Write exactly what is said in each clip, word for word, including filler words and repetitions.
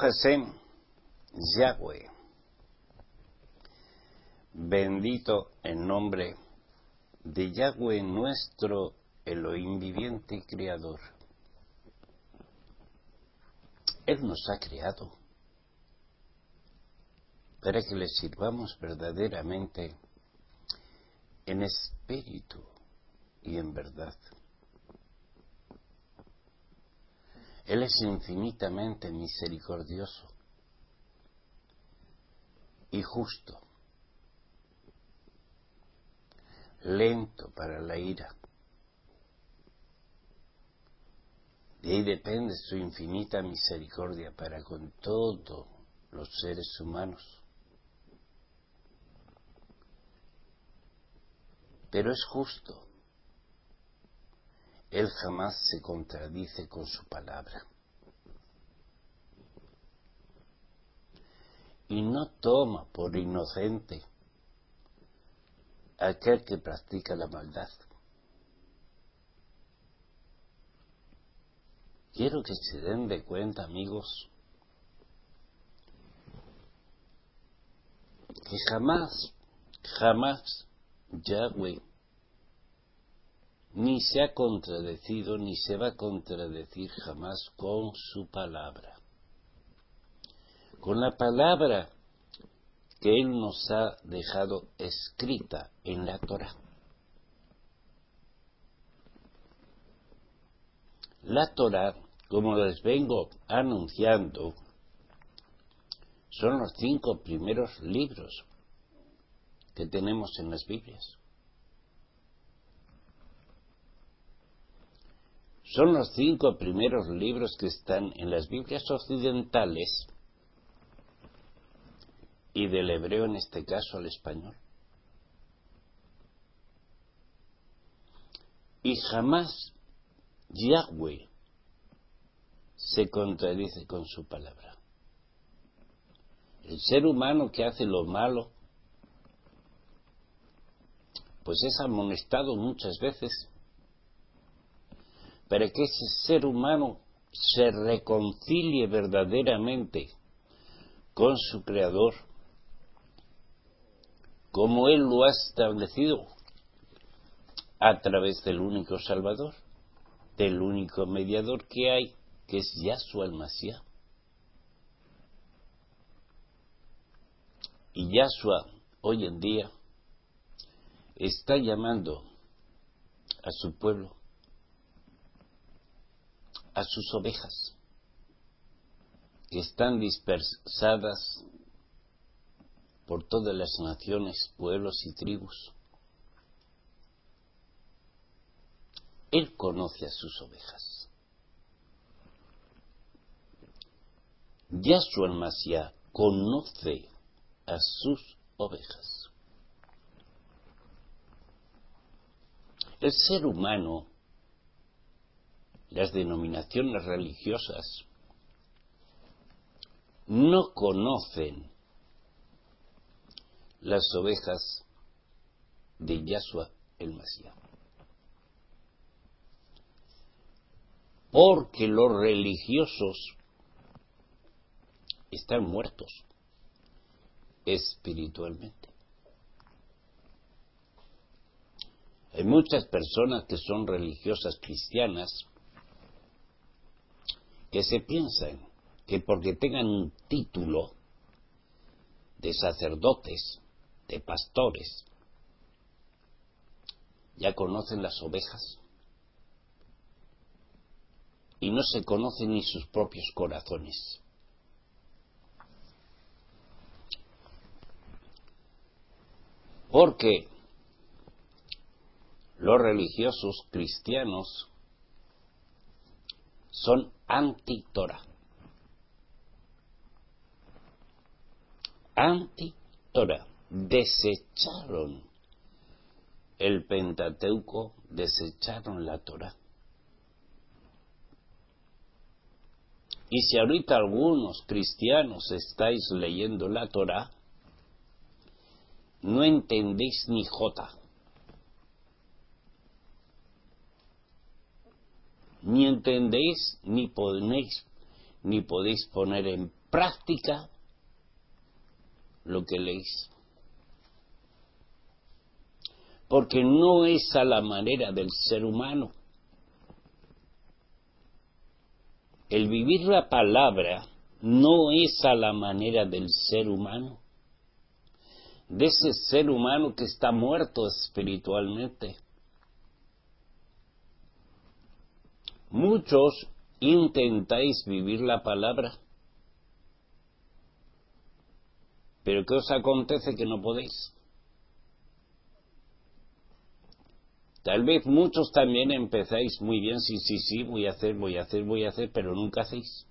Hashem, Yahweh, bendito el nombre de Yahweh, nuestro Elohim viviente y creador. Él nos ha creado para que le sirvamos verdaderamente en espíritu y en verdad. Él es infinitamente misericordioso y justo, lento para la ira. De ahí depende su infinita misericordia para con todos los seres humanos. Pero es justo. Él jamás se contradice con su palabra. Y no toma por inocente a aquel que practica la maldad. Quiero que se den de cuenta, amigos, que jamás, jamás Yahweh ni se ha contradecido ni se va a contradecir jamás con su palabra. Con la palabra que Él nos ha dejado escrita en la Torá. La Torá, como les vengo anunciando, son los cinco primeros libros que tenemos en las Biblias. Son los cinco primeros libros que están en las Biblias occidentales y del hebreo, en este caso, al español. Y jamás Yahweh se contradice con su palabra. El ser humano que hace lo malo, pues es amonestado muchas veces para que ese ser humano se reconcilie verdaderamente con su Creador, como Él lo ha establecido a través del único Salvador, del único mediador que hay, que es Yahshua el Mashiach. Y Yahshua hoy en día está llamando a su pueblo, a sus ovejas, que están dispersadas por todas las naciones, pueblos y tribus. Él conoce a sus ovejas. Yahshua el Mashiach conoce a sus ovejas. El ser humano, las denominaciones religiosas, no conocen las ovejas de Yahshua el Mashiach. Porque los religiosos están muertos espiritualmente. Hay muchas personas que son religiosas cristianas que se piensan que porque tengan un título de sacerdotes, de pastores, ya conocen las ovejas y no se conocen ni sus propios corazones. Porque los religiosos cristianos son anti-Torah. Anti-Torah. Desecharon el Pentateuco, desecharon la Torah. Y si ahorita algunos cristianos estáis leyendo la Torah, no entendéis ni jota. Ni entendéis, ni ponéis, ni podéis poner en práctica lo que leéis. Porque no es a la manera del ser humano. El vivir la palabra no es a la manera del ser humano, de ese ser humano que está muerto espiritualmente. Muchos intentáis vivir la palabra, pero ¿qué os acontece que no podéis? Tal vez muchos también empezáis muy bien, sí, sí, sí, voy a hacer, voy a hacer, voy a hacer, pero nunca hacéis.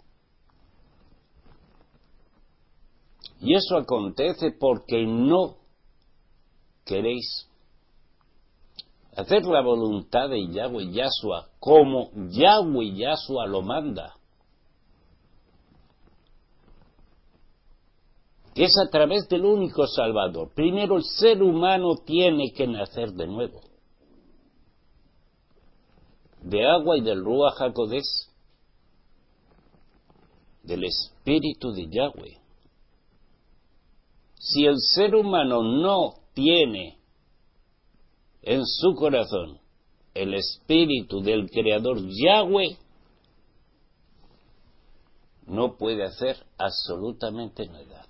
Y eso acontece porque no queréis hacer la voluntad de Yahweh Yahshua como Yahweh Yahshua lo manda, que es a través del único Salvador. Primero el ser humano tiene que nacer de nuevo, de agua y del Ruach HaKodesh, del Espíritu de Yahweh. Si el ser humano no tiene en su corazón el Espíritu del Creador Yahweh, no puede hacer absolutamente nada.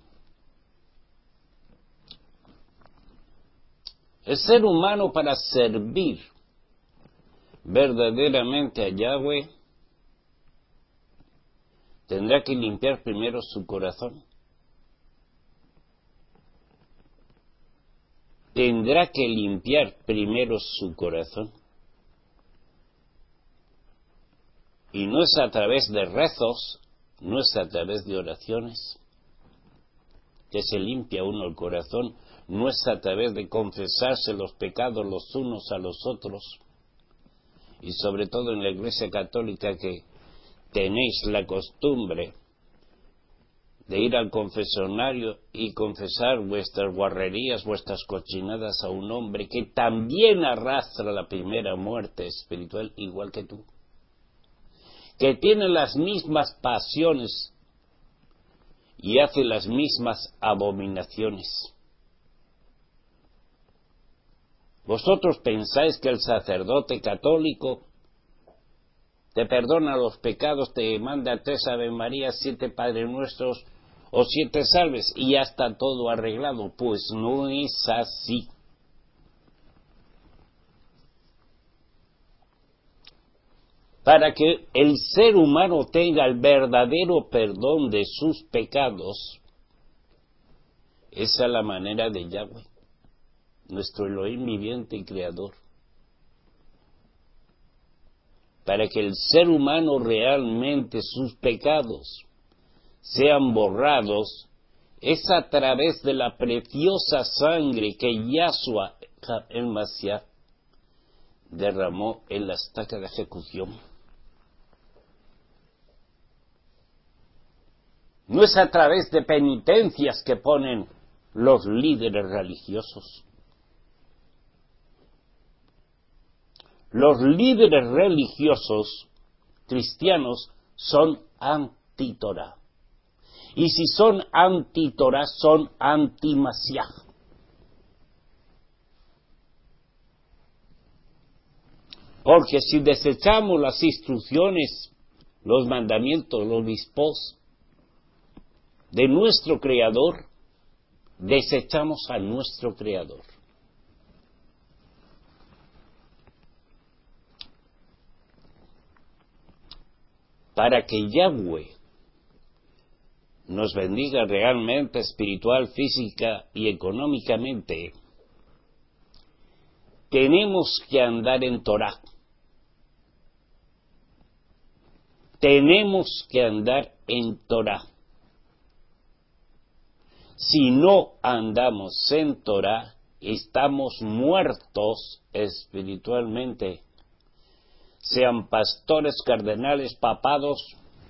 El ser humano, para servir verdaderamente a Yahweh, tendrá que limpiar primero su corazón. Tendrá que limpiar primero su corazón. Y no es a través de rezos, no es a través de oraciones que se limpia uno el corazón, no es a través de confesarse los pecados los unos a los otros. Y sobre todo en la Iglesia Católica, que tenéis la costumbre de ir al confesionario y confesar vuestras guarrerías, vuestras cochinadas a un hombre que también arrastra la primera muerte espiritual igual que tú, que tiene las mismas pasiones y hace las mismas abominaciones. ¿Vosotros pensáis que el sacerdote católico te perdona los pecados, te manda tres Ave Marías, siete Padres Nuestros o siete salves y ya está todo arreglado? Pues no es así. Para que el ser humano tenga el verdadero perdón de sus pecados, esa es la manera de Yahweh, nuestro Elohim viviente y creador. Para que el ser humano realmente sus pecados sean borrados, es a través de la preciosa sangre que Yahshua el Mashiach derramó en la estaca de ejecución. No es a través de penitencias que ponen los líderes religiosos. Los líderes religiosos cristianos son anti-Torah. Y si son anti-Torah, son anti-Mashiach. Porque si desechamos las instrucciones, los mandamientos, los dispos de nuestro Creador, desechamos a nuestro Creador. Para que Yahweh nos bendiga realmente, espiritual, física y económicamente, tenemos que andar en Torah. Tenemos que andar en Torah. Si no andamos en Torah, estamos muertos espiritualmente. Sean pastores, cardenales, papados,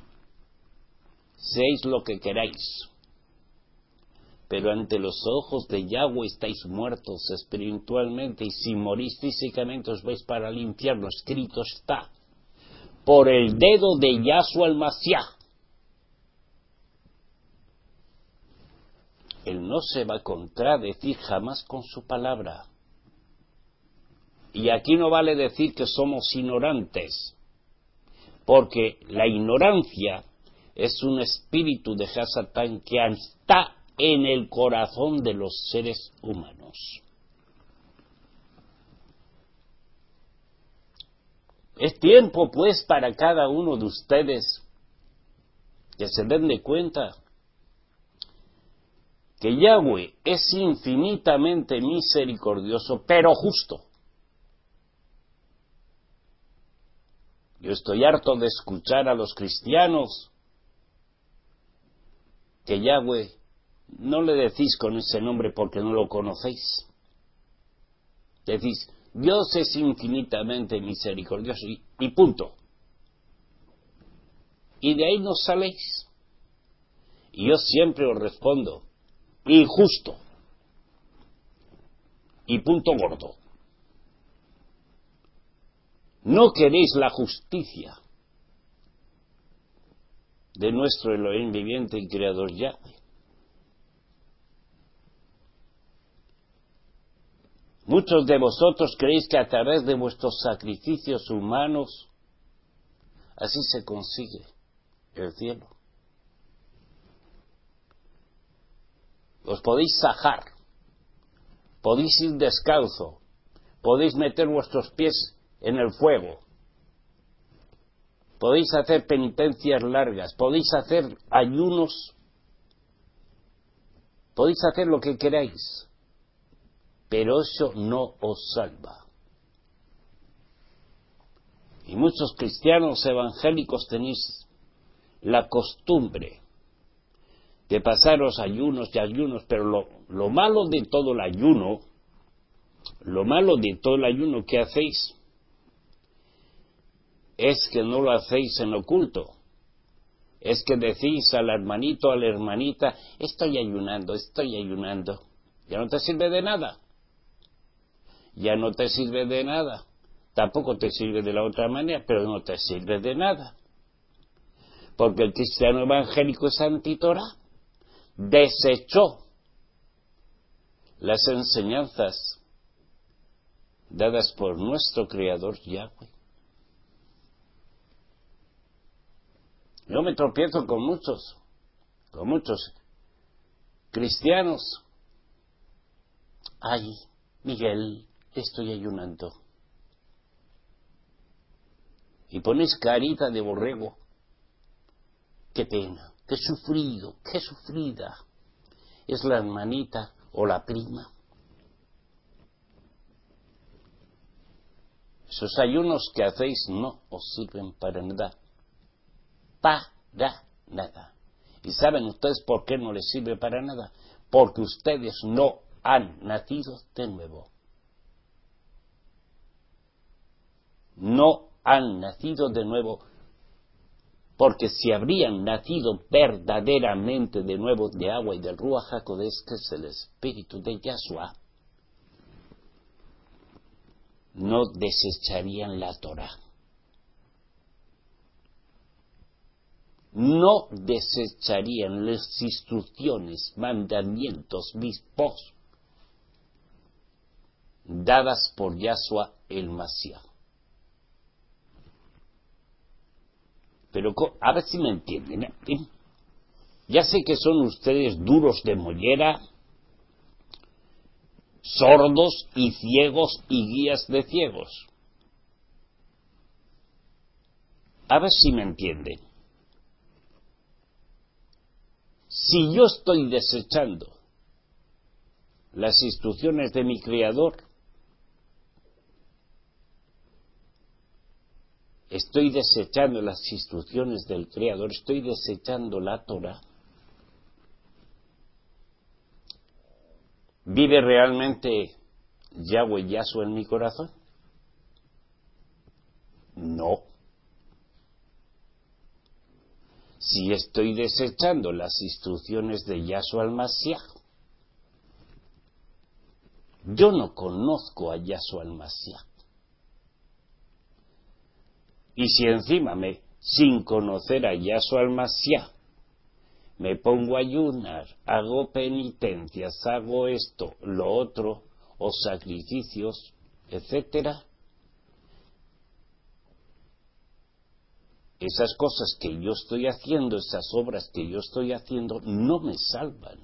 seáis lo que queráis. Pero ante los ojos de Yahweh estáis muertos espiritualmente, y si morís físicamente os vais para el infierno. Escrito está, por el dedo de Yahshua el Mashiach. Él no se va a contradecir jamás con su palabra. Y aquí no vale decir que somos ignorantes, porque la ignorancia es un espíritu de Satán que está en el corazón de los seres humanos. Es tiempo, pues, para cada uno de ustedes que se den de cuenta que Yahweh es infinitamente misericordioso, pero justo. Yo estoy harto de escuchar a los cristianos que Yahweh no le decís con ese nombre porque no lo conocéis. Decís, Dios es infinitamente misericordioso y, y punto. Y de ahí no saléis. Y yo siempre os respondo, injusto. Y punto gordo. No queréis la justicia de nuestro Elohim viviente y creador Yahweh. Muchos de vosotros creéis que a través de vuestros sacrificios humanos así se consigue el cielo. Os podéis sajar, podéis ir descalzo, podéis meter vuestros pies en el fuego, podéis hacer penitencias largas, podéis hacer ayunos, podéis hacer lo que queráis, pero eso no os salva. Y muchos cristianos evangélicos tenéis la costumbre de pasaros ayunos y ayunos, pero lo, lo malo de todo el ayuno, lo malo de todo el ayuno que hacéis, es que no lo hacéis en oculto. Es que decís al hermanito, a la hermanita, estoy ayunando, estoy ayunando. Ya no te sirve de nada. Ya no te sirve de nada. Tampoco te sirve de la otra manera, pero no te sirve de nada. Porque el cristiano evangélico es antitorá. Desechó las enseñanzas dadas por nuestro Creador Yahweh. Yo me tropiezo con muchos, con muchos cristianos. Ay, Miguel, estoy ayunando. Y pones carita de borrego. Qué pena, qué sufrido, qué sufrida es la hermanita o la prima. Esos ayunos que hacéis no os sirven para nada. Para nada. ¿Y saben ustedes por qué no les sirve para nada? Porque ustedes no han nacido de nuevo. No han nacido de nuevo, porque si habrían nacido verdaderamente de nuevo de agua y del Ruach HaKodesh, que es el espíritu de Yahshua, no desecharían la Torah. No desecharían las instrucciones, mandamientos, mispos dadas por Yahshua el Mashiach. Pero a ver si me entienden, ¿eh? Ya sé que son ustedes duros de mollera, sordos y ciegos y guías de ciegos. A ver si me entienden. Si yo estoy desechando las instrucciones de mi Creador, estoy desechando las instrucciones del Creador, estoy desechando la Torah, ¿vive realmente Yahweh Yahshua en mi corazón? No. Si estoy desechando las instrucciones de Yahshua al Mashiach, yo no conozco a Yahshua al Mashiach. Y si encima me, sin conocer a Yahshua al Mashiach, me pongo a ayunar, hago penitencias, hago esto, lo otro, o sacrificios, etcétera. Esas cosas que yo estoy haciendo, esas obras que yo estoy haciendo, no me salvan.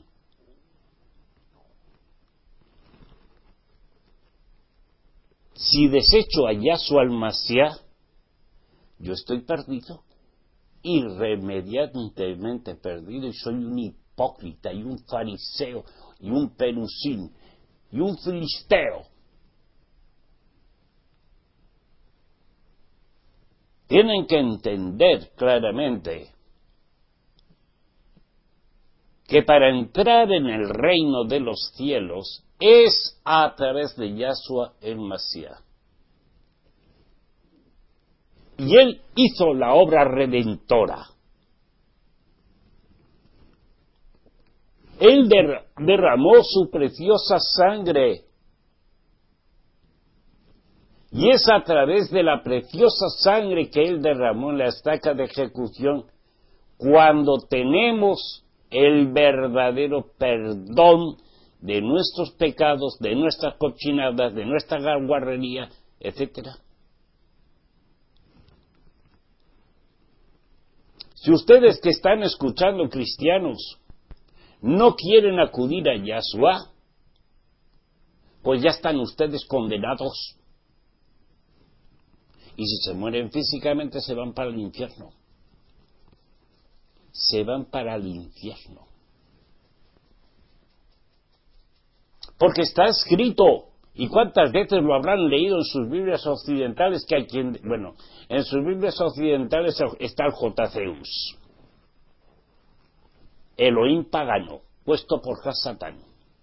Si desecho a Yahshua al-Mashiach, yo estoy perdido, irremediablemente perdido, y soy un hipócrita, y un fariseo, y un perusín, y un filisteo. Tienen que entender claramente que para entrar en el reino de los cielos es a través de Yahshua el Mashiach. Y él hizo la obra redentora. Él der- derramó su preciosa sangre. Y es a través de la preciosa sangre que él derramó en la estaca de ejecución cuando tenemos el verdadero perdón de nuestros pecados, de nuestras cochinadas, de nuestra guarrería, etcétera. Si ustedes que están escuchando, cristianos, no quieren acudir a Yahshua, pues ya están ustedes condenados. Y si se mueren físicamente, se van para el infierno. Se van para el infierno. Porque está escrito, y cuántas veces lo habrán leído en sus Biblias occidentales, que hay quien, bueno, en sus Biblias occidentales está el Jotaceus, Elohim pagano, puesto por Hasatán.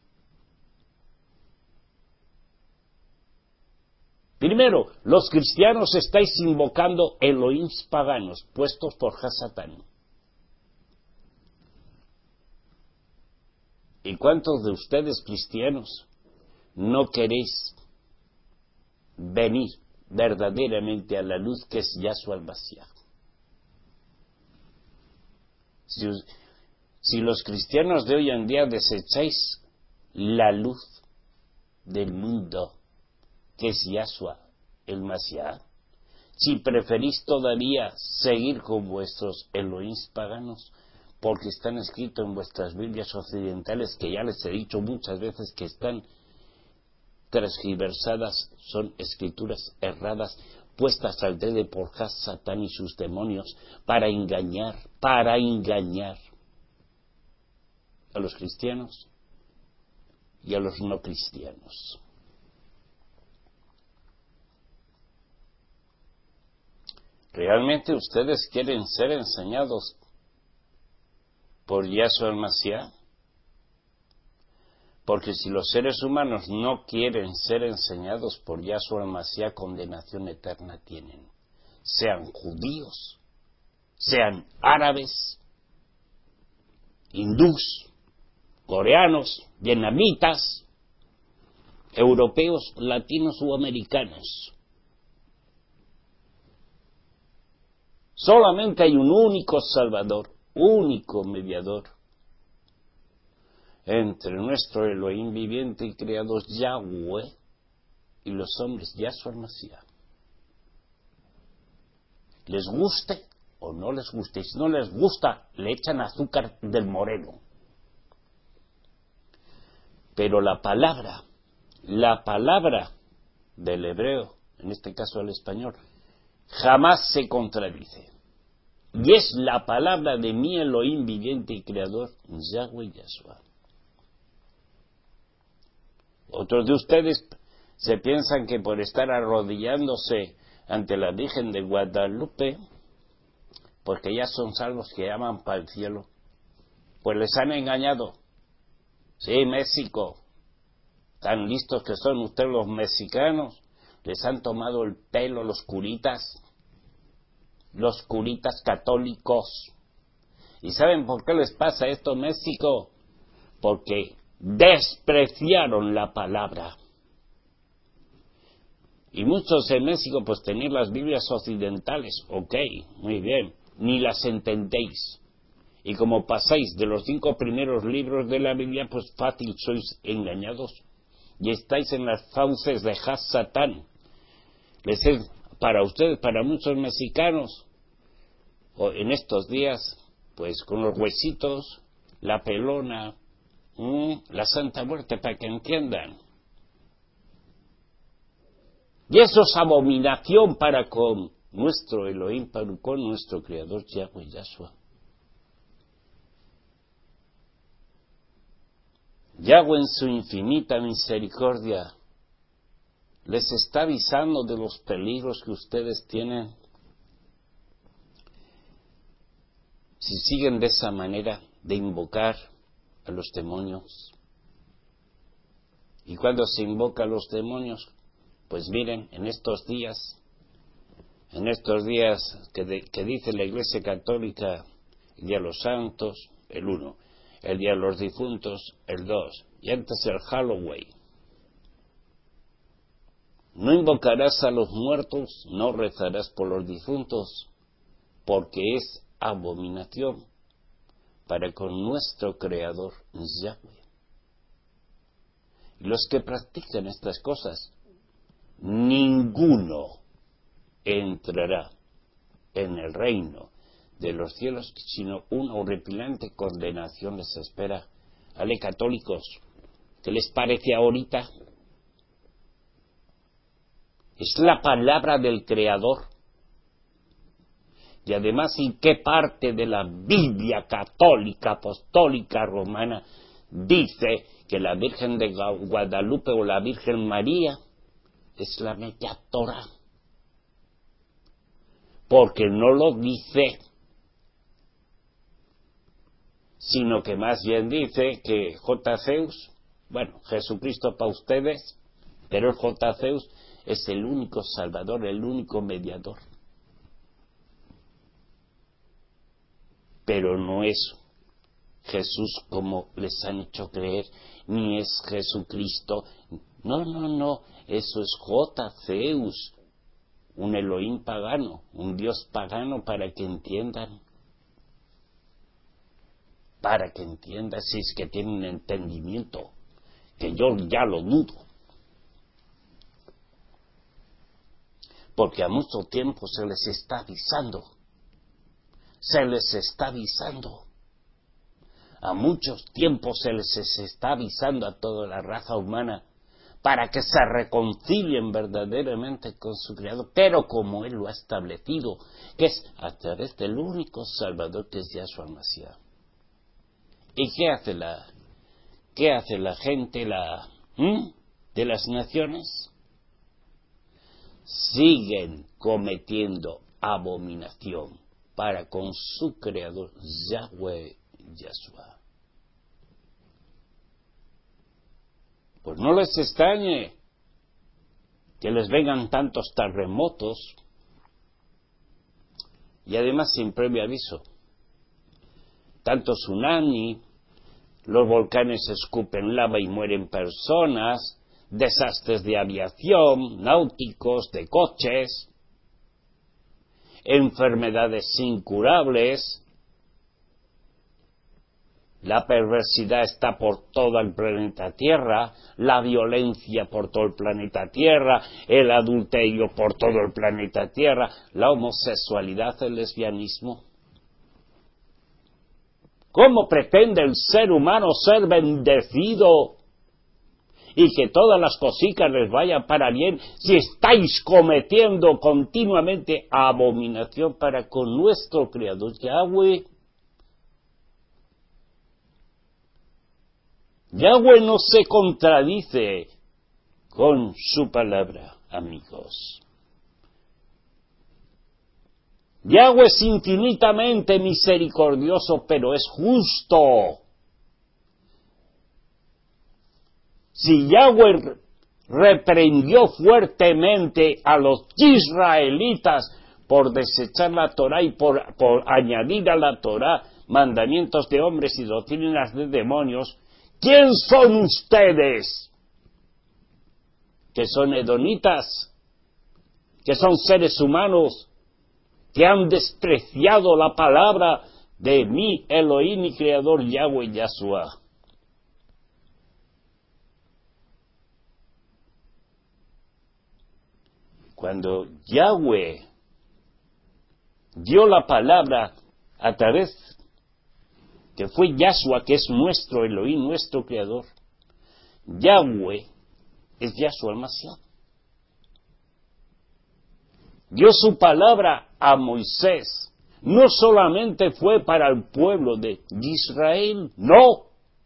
Primero, los cristianos estáis invocando Elohim paganos, puestos por Hasatán. ¿Y cuántos de ustedes cristianos no queréis venir verdaderamente a la luz que es Yahshua al-Mashiach? Si, si los cristianos de hoy en día desecháis la luz del mundo que es Yahshua el Mashiach, si preferís todavía seguir con vuestros Elohim paganos, porque están escritos en vuestras Biblias occidentales, que ya les he dicho muchas veces que están transgiversadas, son escrituras erradas, puestas al dedo por Satán y sus demonios, para engañar, para engañar a los cristianos y a los no cristianos. ¿Realmente ustedes quieren ser enseñados por Yahshua el Mashiach? Porque si los seres humanos no quieren ser enseñados por Yahshua el Mashiach, condenación eterna tienen. Sean judíos, sean árabes, hindús, coreanos, vietnamitas, europeos, latinos o americanos. Solamente hay un único Salvador, único mediador entre nuestro Elohim viviente y creador Yahweh y los hombres, Yahshua el Mashiach. Les guste o no les guste, si no les gusta, le echan azúcar del moreno. Pero la palabra, la palabra del hebreo, en este caso el español, jamás se contradice. Y es la palabra de mi Elohim viviente y creador, Yahweh Yahshua. Otros de ustedes se piensan que por estar arrodillándose ante la Virgen de Guadalupe, porque ya son salvos que llaman para el cielo, pues les han engañado. Sí, México, tan listos que son ustedes los mexicanos, les han tomado el pelo los curitas, los curitas católicos. ¿Y saben por qué les pasa esto en México? Porque despreciaron la palabra. Y muchos en México pues tenéis las Biblias occidentales, ok, muy bien, ni las entendéis. Y como pasáis de los cinco primeros libros de la Biblia, pues fácil sois engañados. Y estáis en las fauces de Has-Satán. Les es, para ustedes, para muchos mexicanos, o en estos días, pues con los huesitos, la pelona, mmm, la Santa Muerte, para que entiendan. Y eso es abominación para con nuestro Elohim, para con nuestro Creador Yahweh Yahshua. Yahweh en su infinita misericordia les está avisando de los peligros que ustedes tienen si siguen de esa manera de invocar a los demonios. Y cuando se invoca a los demonios, pues miren, en estos días, en estos días que, de, que dice la Iglesia Católica, el Día de los Santos, el uno, el Día de los Difuntos, el dos, y antes el Halloween. No invocarás a los muertos, no rezarás por los difuntos, porque es abominación para con nuestro Creador Yahweh. Y los que practican estas cosas, ninguno entrará en el reino de los cielos, sino una horripilante condenación les espera. Ale, católicos, ¿qué les parece ahorita? Es la palabra del Creador. Y además, ¿en qué parte de la Biblia católica, apostólica, romana, dice que la Virgen de Guadalupe o la Virgen María es la media Torah? Porque no lo dice, sino que más bien dice que J. Zeus, bueno, Jesucristo para ustedes, pero el J. Zeus es el único salvador, el único mediador. Pero no es Jesús como les han hecho creer, ni es Jesucristo. No, no, no, eso es J. Zeus, un Elohim pagano, un Dios pagano, para que entiendan. Para que entiendan, si es que tienen entendimiento, que yo ya lo dudo. Porque a mucho tiempo se les está avisando. Se les está avisando. A muchos tiempos se les está avisando a toda la raza humana para que se reconcilien verdaderamente con su Creador, pero como Él lo ha establecido, que es a través del único Salvador, que es Yahshua Mashiach. ¿Y qué hace la, qué hace la gente la, ¿hmm? de las naciones? Siguen cometiendo abominación para con su Creador, Yahweh Yahshua. Pues no les extrañe que les vengan tantos terremotos y además sin previo aviso. Tanto tsunami, los volcanes escupen lava y mueren personas, desastres de aviación, náuticos, de coches, enfermedades incurables. La perversidad está por todo el planeta Tierra, la violencia por todo el planeta Tierra, el adulterio por todo el planeta Tierra, la homosexualidad, el lesbianismo. ¿Cómo pretende el ser humano ser bendecido y que todas las cositas les vayan para bien si estáis cometiendo continuamente abominación para con nuestro Creador Yahweh? Yahweh no se contradice con su palabra, amigos. Yahweh es infinitamente misericordioso, pero es justo. Si Yahweh reprendió fuertemente a los israelitas por desechar la Torá y por, por añadir a la Torá mandamientos de hombres y doctrinas de demonios, ¿quién son ustedes? Que son edonitas, que son seres humanos, que han despreciado la palabra de mi Elohim y Creador Yahweh Yahshua. Cuando Yahweh dio la palabra a través, que fue Yahshua, que es nuestro Elohim, nuestro Creador, Yahweh es Yahshua el Mashiach. Dio su palabra a Moisés. No solamente fue para el pueblo de Israel, no,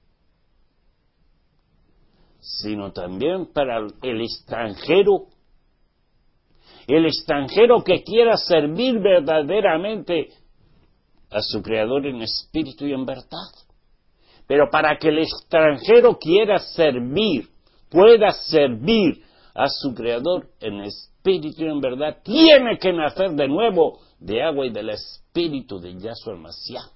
sino también para el extranjero. El extranjero que quiera servir verdaderamente a su Creador en espíritu y en verdad. Pero para que el extranjero quiera servir, pueda servir a su Creador en espíritu y en verdad, tiene que nacer de nuevo de agua y del espíritu de Yahshua el Mashiach.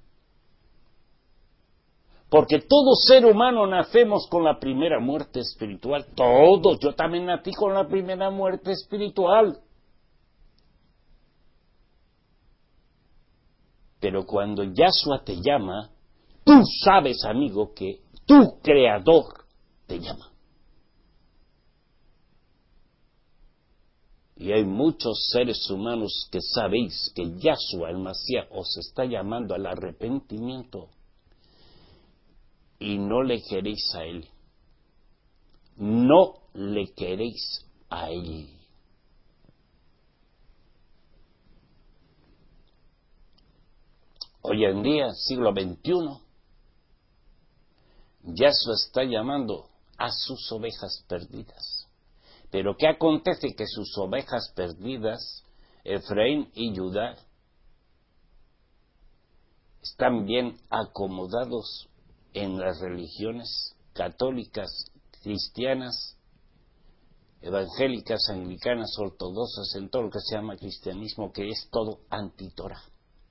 Porque todo ser humano nacemos con la primera muerte espiritual. Todos. Yo también nací con la primera muerte espiritual. Pero cuando Yahshua te llama, tú sabes, amigo, que tu Creador te llama. Y hay muchos seres humanos que sabéis que Yahshua el Mashiach os está llamando al arrepentimiento y no le queréis a Él. No le queréis a Él. Hoy en día, siglo veintiuno, Yahshua está llamando a sus ovejas perdidas. Pero ¿qué acontece? Que sus ovejas perdidas, Efraín y Judá, están bien acomodados en las religiones católicas, cristianas, evangélicas, anglicanas, ortodoxas, en todo lo que se llama cristianismo, que es todo anti-Torah.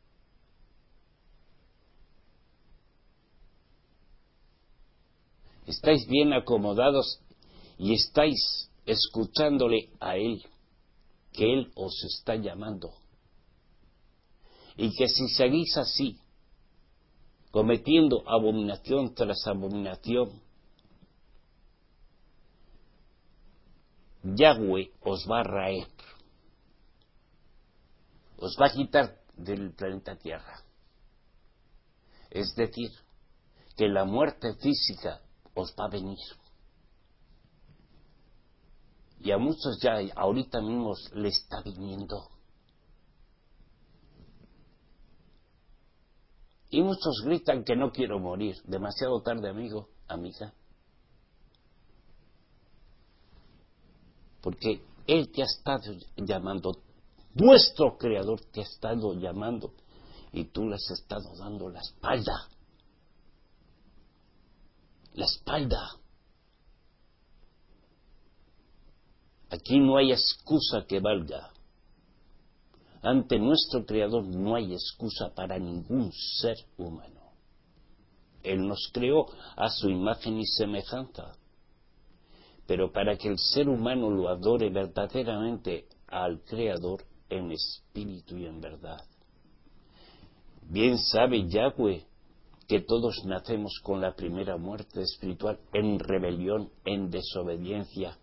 Estáis bien acomodados y estáis escuchándole a Él, que Él os está llamando. Y que si seguís así, cometiendo abominación tras abominación, Yahweh os va a raer, os va a quitar del planeta Tierra. Es decir, que la muerte física os va a venir. Y a muchos ya ahorita mismo le está viniendo. Y muchos gritan que no quiero morir. Demasiado tarde, amigo, amiga. Porque Él te ha estado llamando, vuestro Creador te ha estado llamando, y tú le has estado dando la espalda. La espalda. Aquí no hay excusa que valga. Ante nuestro Creador no hay excusa para ningún ser humano. Él nos creó a su imagen y semejanza. Pero para que el ser humano lo adore verdaderamente al Creador en espíritu y en verdad. Bien sabe Yahweh que todos nacemos con la primera muerte espiritual en rebelión, en desobediencia.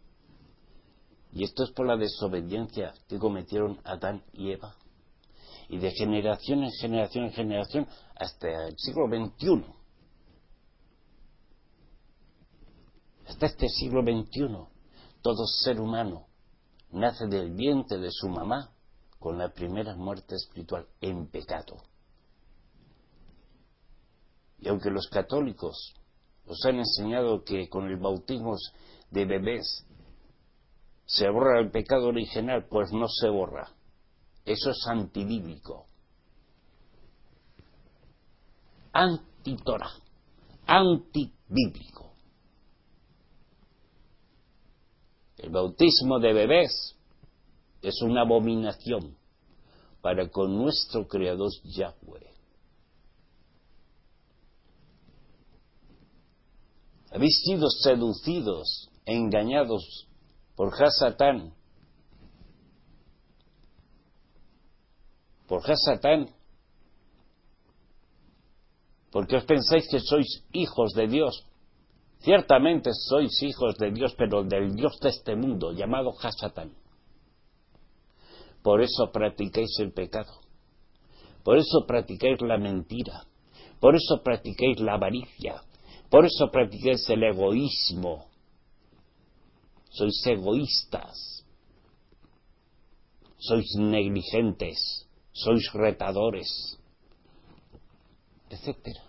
Y esto es por la desobediencia que cometieron Adán y Eva. Y de generación en generación en generación hasta el siglo veintiuno. Hasta este siglo veintiuno, todo ser humano nace del vientre de su mamá con la primera muerte espiritual en pecado. Y aunque los católicos os han enseñado que con el bautismo de bebés se borra el pecado original, pues no se borra. Eso es antibíblico. Anti-Torah. Antibíblico. El bautismo de bebés es una abominación para con nuestro Creador Yahweh. Habéis sido seducidos, engañados por Hasatán, por Hasatán, Porque os pensáis que sois hijos de Dios. Ciertamente sois hijos de Dios, pero del Dios de este mundo, llamado Hasatán. Por eso practicáis el pecado. Por eso practicáis la mentira. Por eso practicáis la avaricia. Por eso practicáis el egoísmo. Sois egoístas. Sois negligentes. Sois retadores. Etcétera.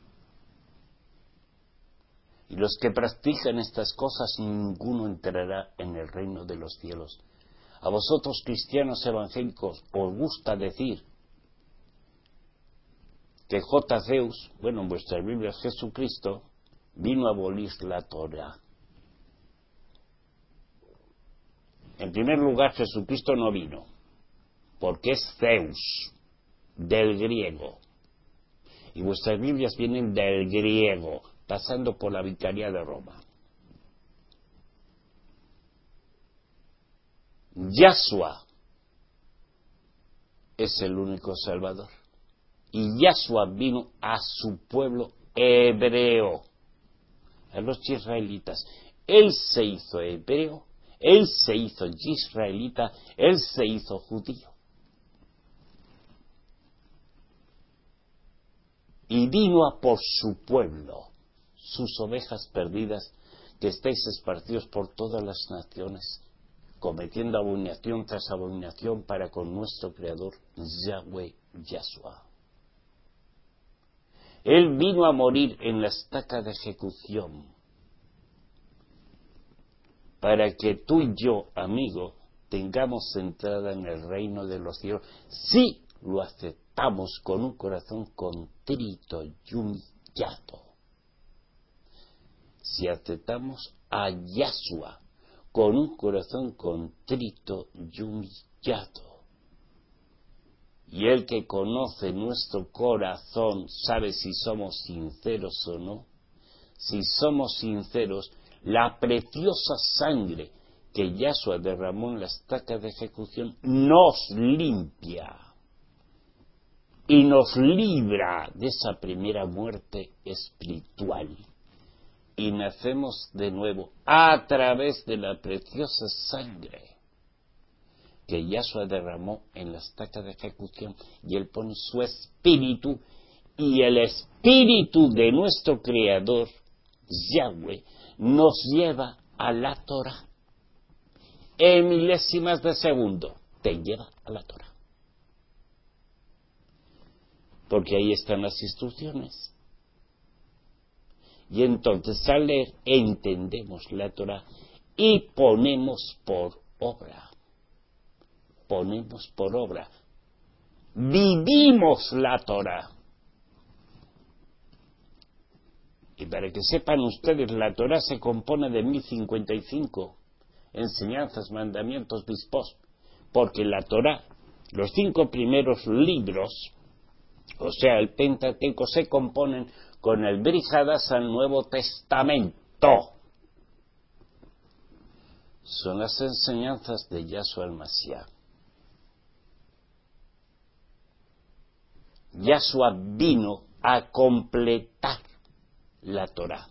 Y los que practican estas cosas, ninguno entrará en el reino de los cielos. A vosotros, cristianos evangélicos, os gusta decir que J. Zeus, bueno, en vuestra Biblia Jesucristo, vino a abolir la Torá. En primer lugar, Jesucristo no vino, porque es Zeus, del griego. Y vuestras Biblias vienen del griego, pasando por la Vicaría de Roma. Yahshua es el único Salvador. Y Yahshua vino a su pueblo hebreo, a los israelitas. Él se hizo hebreo, él se hizo israelita, él se hizo judío. Y vino a por su pueblo, sus ovejas perdidas, que estáis esparcidos por todas las naciones, cometiendo abominación tras abominación para con nuestro Creador, Yahweh Yahshua. Él vino a morir en la estaca de ejecución, para que tú y yo, amigo, tengamos entrada en el reino de los cielos, si lo aceptamos con un corazón contrito y humillado. Si aceptamos a Yahshua con un corazón contrito y humillado. Y el que conoce nuestro corazón sabe si somos sinceros o no. Si somos sinceros, la preciosa sangre que Yahshua derramó en la estaca de ejecución nos limpia y nos libra de esa primera muerte espiritual. Y nacemos de nuevo a través de la preciosa sangre que Yahshua derramó en la estaca de ejecución, y Él pone su espíritu, y el espíritu de nuestro Creador, Yahweh, nos lleva a la Torah. En milésimas de segundo te lleva a la Torah. Porque ahí están las instrucciones. Y entonces al leer entendemos la Torah y ponemos por obra. Ponemos por obra. Vivimos la Torah. Y para que sepan ustedes, la Torah se compone de mil cincuenta y cinco enseñanzas, mandamientos, mispos, porque la Torah, los cinco primeros libros, o sea, el Pentateuco, se componen con el Brit Hadashah, el Nuevo Testamento. Son las enseñanzas de Yahshua el Mashiach. Yahshua vino a completar la Torah.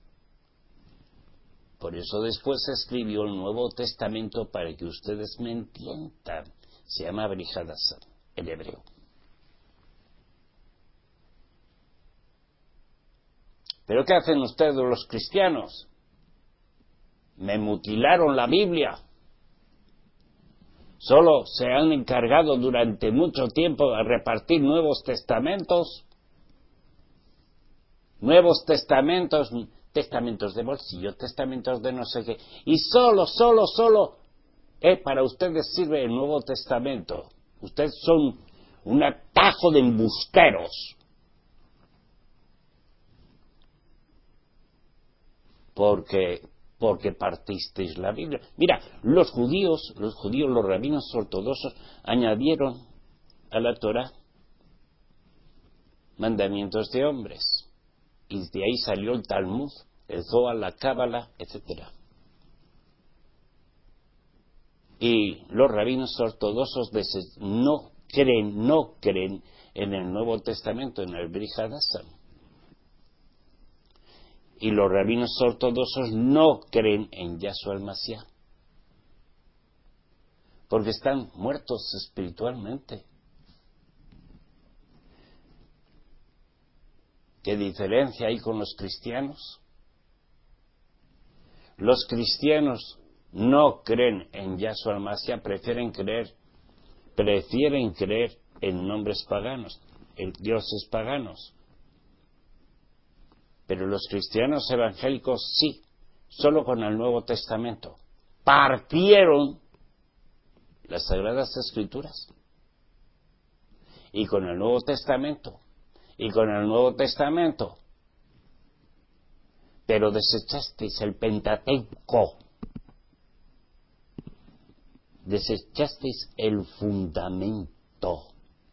Por eso después se escribió el Nuevo Testamento, para que ustedes me entiendan. Se llama Brit Hadashah, el hebreo. ¿Pero qué hacen ustedes los cristianos? Me mutilaron la Biblia. Solo se han encargado durante mucho tiempo de repartir nuevos testamentos. Nuevos testamentos, testamentos de bolsillo, testamentos de no sé qué. Y solo, solo, solo, eh, para ustedes sirve el Nuevo Testamento. Ustedes son un atajo de embusteros. Porque, porque partisteis la Biblia. Mira, los judíos, los judíos, los rabinos ortodoxos, añadieron a la Torah mandamientos de hombres. Y de ahí salió el Talmud, el Zohar, la Cábala, etcétera. Y los rabinos ortodoxos no creen, no creen en el Nuevo Testamento, en el Brit Hadashah. Y los rabinos ortodoxos no creen en Yahshua el Mashiach, porque están muertos espiritualmente. ¿Qué diferencia hay con los cristianos? Los cristianos no creen en Yahshua el Mashiach, prefieren creer, prefieren creer en nombres paganos, en dioses paganos. Pero los cristianos evangélicos sí, solo con el Nuevo Testamento. Partieron las Sagradas Escrituras. Y con el Nuevo Testamento. Y con el Nuevo Testamento. Pero desechasteis el Pentateuco. Desechasteis el fundamento.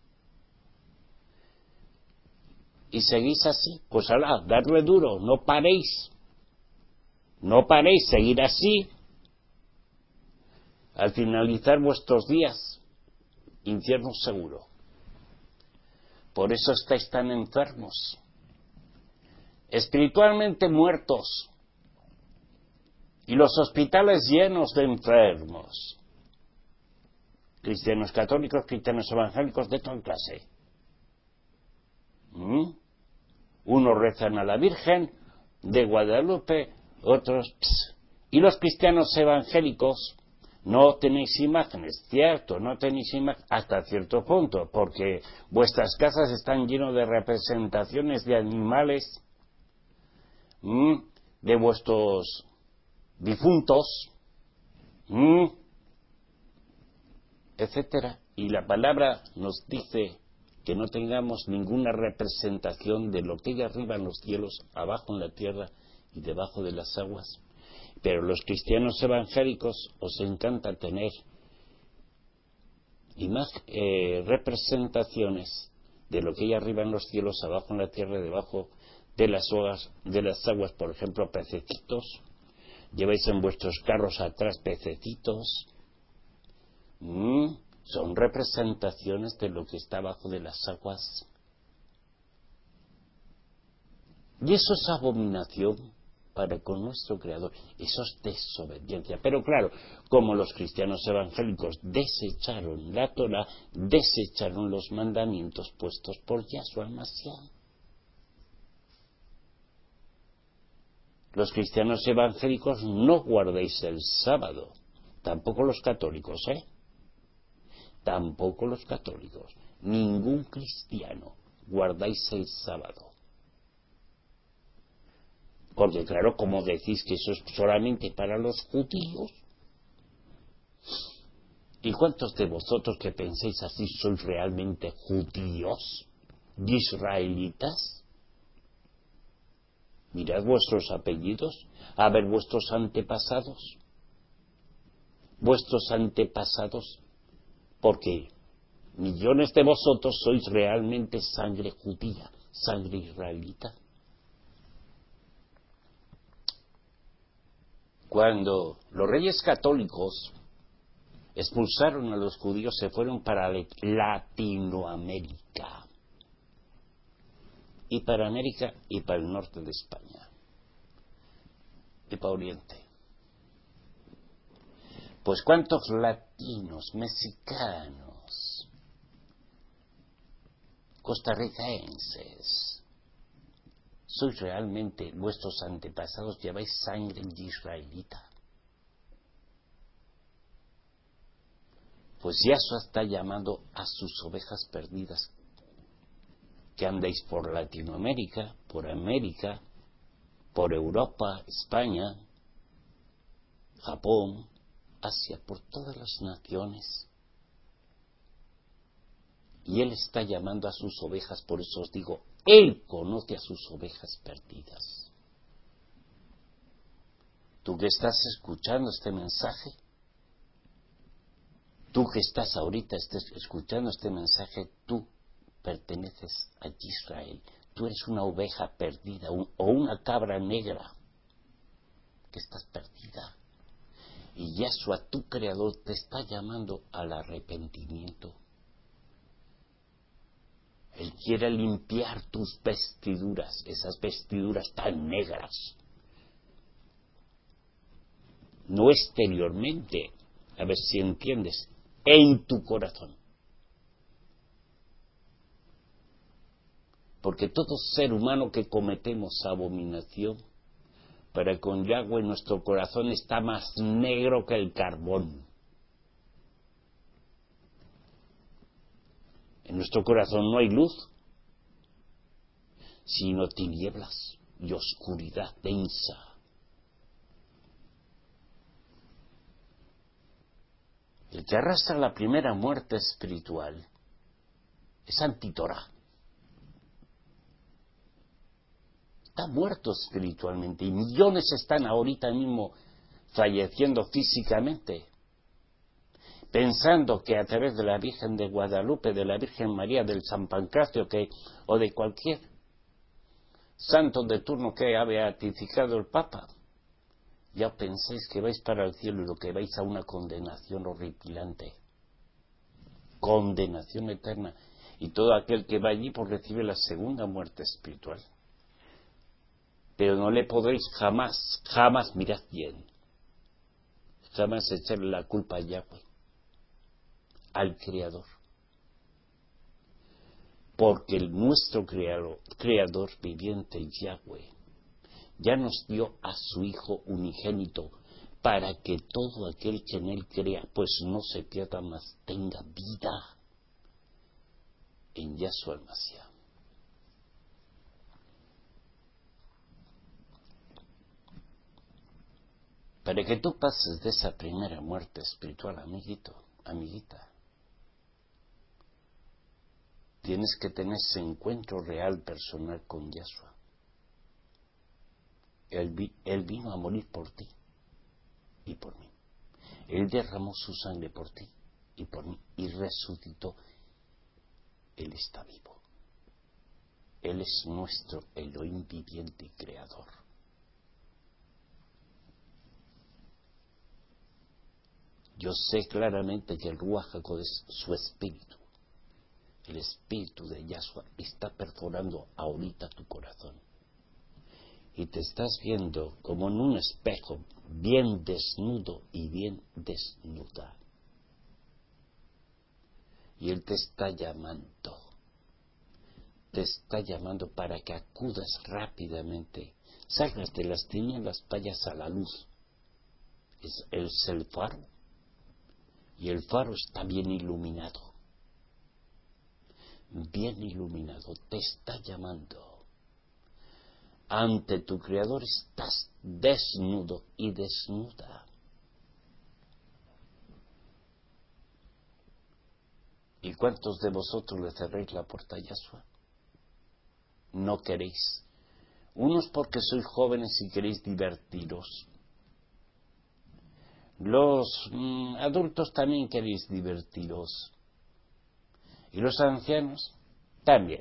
Y seguís así, pues alá, darle duro, no paréis. No paréis, seguir así. Al finalizar vuestros días, infierno seguro. Por eso estáis tan enfermos, espiritualmente muertos, y los hospitales llenos de enfermos, cristianos católicos, cristianos evangélicos, de toda clase. ¿Mm? Unos rezan a la Virgen de Guadalupe, otros... Pss. Y los cristianos evangélicos no tenéis imágenes, cierto, no tenéis imágenes hasta cierto punto, porque vuestras casas están llenas de representaciones de animales, ¿m? de vuestros difuntos, ¿m? etcétera. Y la palabra nos dice que no tengamos ninguna representación de lo que hay arriba en los cielos, abajo en la tierra y debajo de las aguas. Pero los cristianos evangélicos os encanta tener eh, representaciones de lo que hay arriba en los cielos, abajo en la tierra y debajo de las aguas, de las aguas, por ejemplo, pececitos. Lleváis en vuestros carros atrás pececitos. Mm, son representaciones de lo que está abajo de las aguas. Y eso es abominación para con nuestro Creador. Eso es desobediencia. Pero claro, como los cristianos evangélicos desecharon la Torah, desecharon los mandamientos puestos por Yahshua Mashiach. Los cristianos evangélicos no guardáis el sábado. Tampoco los católicos, ¿eh? Tampoco los católicos. Ningún cristiano guardáis el sábado. Porque claro, como decís que eso es solamente para los judíos. ¿Y cuántos de vosotros que penséis así sois realmente judíos? ¿Israelitas? Mirad vuestros apellidos, a ver vuestros antepasados. Vuestros antepasados, porque millones de vosotros sois realmente sangre judía, sangre israelita. Cuando los reyes católicos expulsaron a los judíos, se fueron para Latinoamérica. Y para América y para el norte de España. Y para Oriente. Pues cuántos latinos, mexicanos, costarricenses, sois realmente, vuestros antepasados lleváis sangre israelita. Pues Yahshua está llamando a sus ovejas perdidas, que andéis por Latinoamérica, por América, por Europa, España, Japón, Asia, por todas las naciones. Y Él está llamando a sus ovejas, por eso os digo, Él conoce a sus ovejas perdidas. Tú que estás escuchando este mensaje, tú que estás ahorita estés escuchando este mensaje, tú perteneces a Israel. Tú eres una oveja perdida un, o una cabra negra que estás perdida. Y Yahshua, tu Creador, te está llamando al arrepentimiento. Él quiere limpiar tus vestiduras, esas vestiduras tan negras. No exteriormente, a ver si entiendes, en tu corazón. Porque todo ser humano que cometemos abominación, para con Yahweh nuestro corazón está más negro que el carbón. En nuestro corazón no hay luz, sino tinieblas y oscuridad densa. El que arrastra la primera muerte espiritual es antitorá. Está muerto espiritualmente y millones están ahorita mismo falleciendo físicamente, pensando que a través de la Virgen de Guadalupe, de la Virgen María, del San Pancracio que, o de cualquier santo de turno que ha beatificado el Papa, ya pensáis que vais para el cielo y lo que vais a una condenación horripilante, condenación eterna, y todo aquel que va allí pues recibe la segunda muerte espiritual. Pero no le podréis jamás, jamás, mirad bien, jamás echarle la culpa a Yahweh, al Creador. Porque el nuestro creador, creador viviente, Yahweh, ya nos dio a su Hijo unigénito para que todo aquel que en él crea, pues no se pierda más, tenga vida en Yahshua el Mashiach. Para que tú pases de esa primera muerte espiritual, amiguito, amiguita, tienes que tener ese encuentro real, personal con Yahshua. Él, vi, él vino a morir por ti y por mí. Él derramó su sangre por ti y por mí y resucitó. Él está vivo. Él es nuestro Elohim viviente y creador. Yo sé claramente que el Ruach HaKodesh, su espíritu, el espíritu de Yahshua, está perforando ahorita tu corazón. Y te estás viendo como en un espejo, bien desnudo y bien desnuda. Y Él te está llamando. Te está llamando para que acudas rápidamente. Salgas de las tinieblas, vayas a la luz. Es, es el faro. Y el faro está bien iluminado. Bien iluminado. Te está llamando. Ante tu Creador estás desnudo y desnuda. ¿Y cuántos de vosotros le cerréis la puerta a Yahshua? No queréis. Unos porque sois jóvenes y queréis divertiros. Los mmm, adultos también queréis divertiros. Y los ancianos también.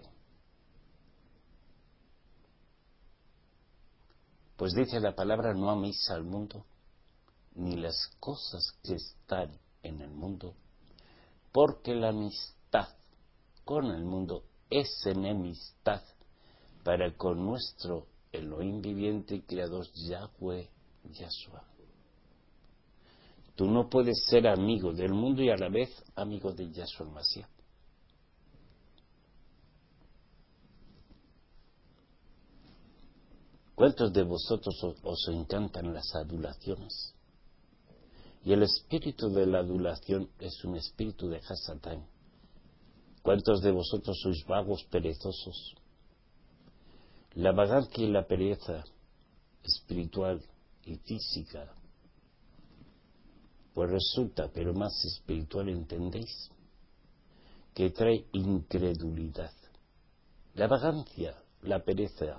Pues dice la palabra, no améis al mundo, ni las cosas que están en el mundo, porque la amistad con el mundo es enemistad para con nuestro Elohim viviente y creador Yahweh Yahshua. Tú no puedes ser amigo del mundo y a la vez amigo de Yahshua el Mashiach. ¿Cuántos de vosotros os, os encantan las adulaciones? Y el espíritu de la adulación es un espíritu de Hasatán. ¿Cuántos de vosotros sois vagos, perezosos? La vagancia y la pereza espiritual y física, pues resulta, pero más espiritual, ¿entendéis? Que trae incredulidad. La vagancia, la pereza,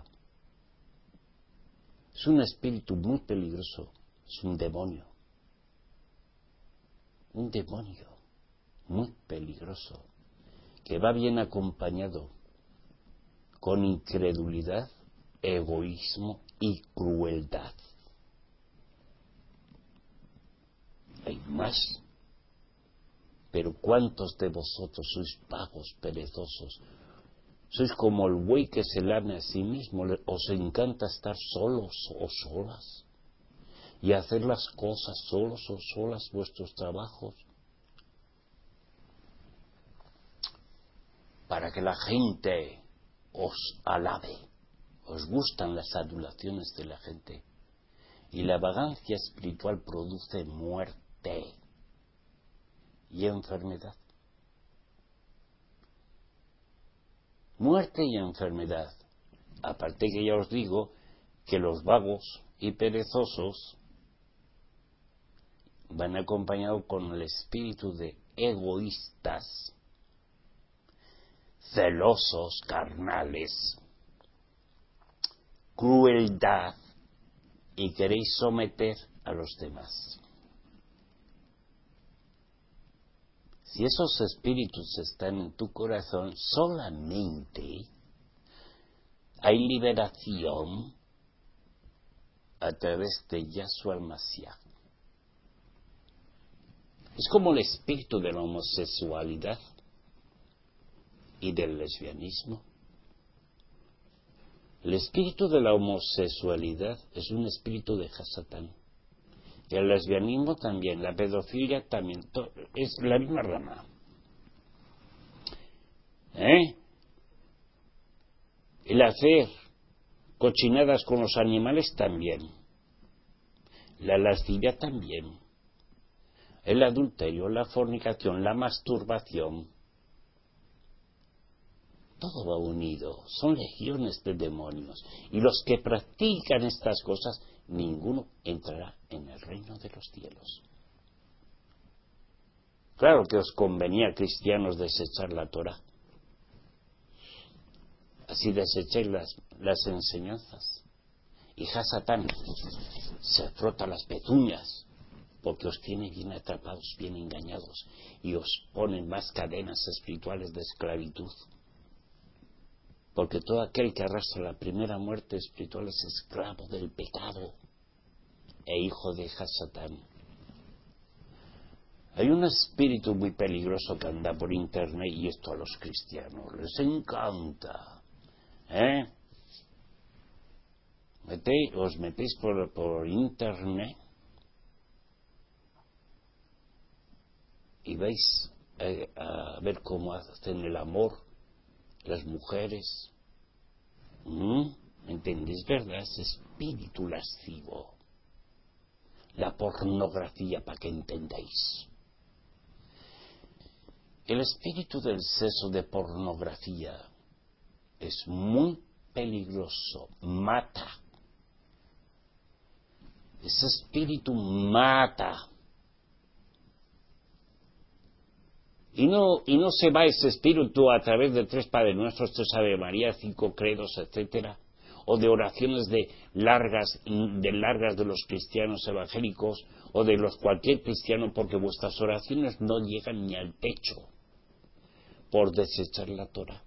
es un espíritu muy peligroso, es un demonio. Un demonio muy peligroso, que va bien acompañado con incredulidad, egoísmo y crueldad. Hay más. Pero ¿cuántos de vosotros sois vagos, perezosos? Sois como el buey que se lame a sí mismo. Os encanta estar solos o solas y hacer las cosas solos o solas, vuestros trabajos, para que la gente os alabe. Os gustan las adulaciones de la gente. Y la vagancia espiritual produce muerte y enfermedad. Muerte y enfermedad. Aparte que ya os digo que los vagos y perezosos van acompañados con el espíritu de egoístas, celosos, carnales, crueldad, y queréis someter a los demás. Si esos espíritus están en tu corazón, solamente hay liberación a través de Yahshua el-Mashiach. Es como el espíritu de la homosexualidad y del lesbianismo. El espíritu de la homosexualidad es un espíritu de Hasatán. Y el lesbianismo también, la pedofilia también, es la misma rama. ¿Eh? El hacer cochinadas con los animales también. La lascivia también. El adulterio, la fornicación, la masturbación. Todo va unido. Son legiones de demonios. Y los que practican estas cosas, ninguno entrará en el reino de los cielos. Claro que os convenía, cristianos, desechar la Torá. Así desechéis las, las enseñanzas. Y Hasatán se frota las pezuñas porque os tiene bien atrapados, bien engañados, y os ponen más cadenas espirituales de esclavitud. Porque todo aquel que arrastra la primera muerte espiritual es esclavo del pecado e hijo de Hasatán. Hay un espíritu muy peligroso que anda por internet, y esto a los cristianos les encanta. ¿Eh? Metéis, os metéis por, por internet y vais a, a ver cómo hacen el amor las mujeres. ¿Mm? ¿Me entendéis, verdad? Es espíritu lascivo. La pornografía, para que entendáis. El espíritu del sexo de pornografía es muy peligroso, mata. Ese espíritu mata. Y no, y no se va ese espíritu a través de tres Padres Nuestros, tres Ave María, cinco credos, etcétera, o de oraciones de largas, de largas de los cristianos evangélicos, o de los cualquier cristiano, porque vuestras oraciones no llegan ni al techo por desechar la Torá,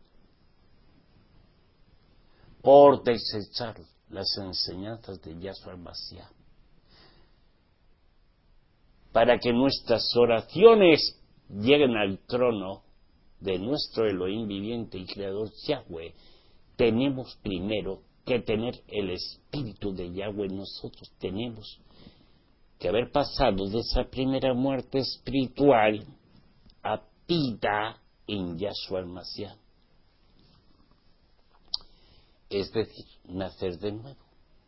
por desechar las enseñanzas de Yahshua el-Mashiach, para que nuestras oraciones lleguen al trono de nuestro Elohim viviente y creador Yahweh. Tenemos primero que tener el espíritu de Yahweh. Nosotros tenemos que haber pasado de esa primera muerte espiritual a vida en Yahshua el-Mashiach, es decir, nacer de nuevo,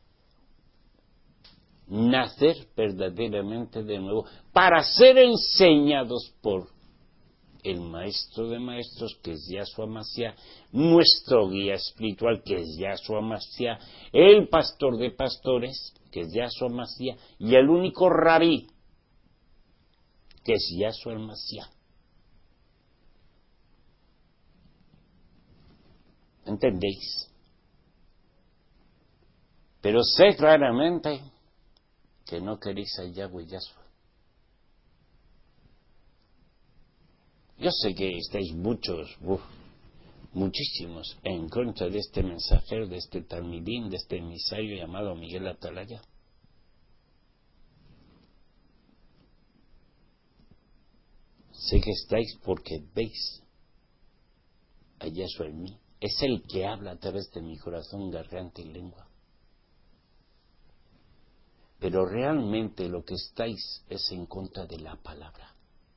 nacer verdaderamente de nuevo, para ser enseñados por el maestro de maestros, que es Yahshua el-Mashiach, nuestro guía espiritual, que es Yahshua el-Mashiach, el pastor de pastores, que es Yahshua el-Mashiach, y el único rabí, que es Yahshua el-Mashiach. ¿Entendéis? Pero sé claramente que no queréis a Yahweh Yahshua. Yo sé que estáis muchos, uf, muchísimos, en contra de este mensajero, de este talmidín, de este emisario llamado Miguel Atalaya. Sé que estáis porque veis a Yahshua en mí, es el que habla a través de mi corazón, garganta y lengua. Pero realmente lo que estáis es en contra de la palabra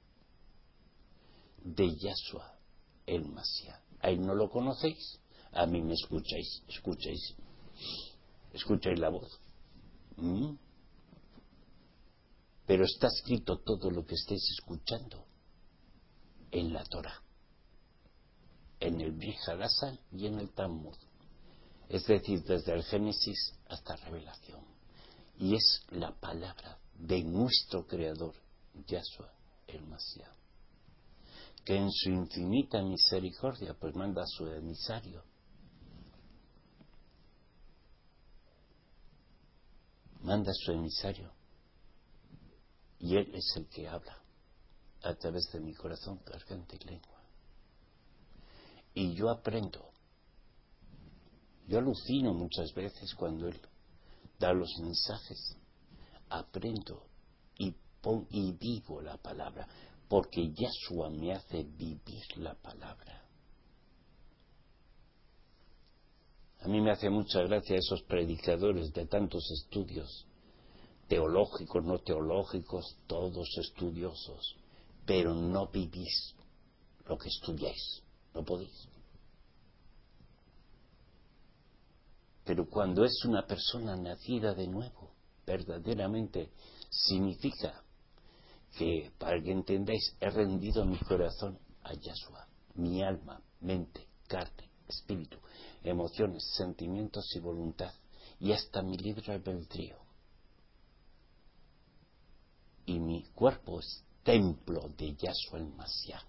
de Yahshua el Mashiach. ¿A él no lo conocéis? A mí me escucháis, escucháis, escucháis la voz. ¿Mm? Pero está escrito todo lo que estáis escuchando en la Torah, en el Brit Hadashah y en el Talmud. Es decir, desde el Génesis hasta Revelación. Y es la palabra de nuestro Creador, Yahshua el Mashiach, que en su infinita misericordia pues manda a su emisario. Manda a su emisario. Y él es el que habla a través de mi corazón, garganta y lengua. Y yo aprendo. Yo alucino muchas veces cuando él da los mensajes. Aprendo y, pon, y vivo la palabra, porque Yahshua me hace vivir la palabra. A mí me hace mucha gracia esos predicadores de tantos estudios, teológicos, no teológicos, todos estudiosos, pero no vivís lo que estudiáis, no podéis. Pero cuando es una persona nacida de nuevo, verdaderamente significa que, para que entendáis, he rendido mi corazón a Yahshua, mi alma, mente, carne, espíritu, emociones, sentimientos y voluntad, y hasta mi libre albedrío. Y mi cuerpo es templo de Yahshua el Mashiach.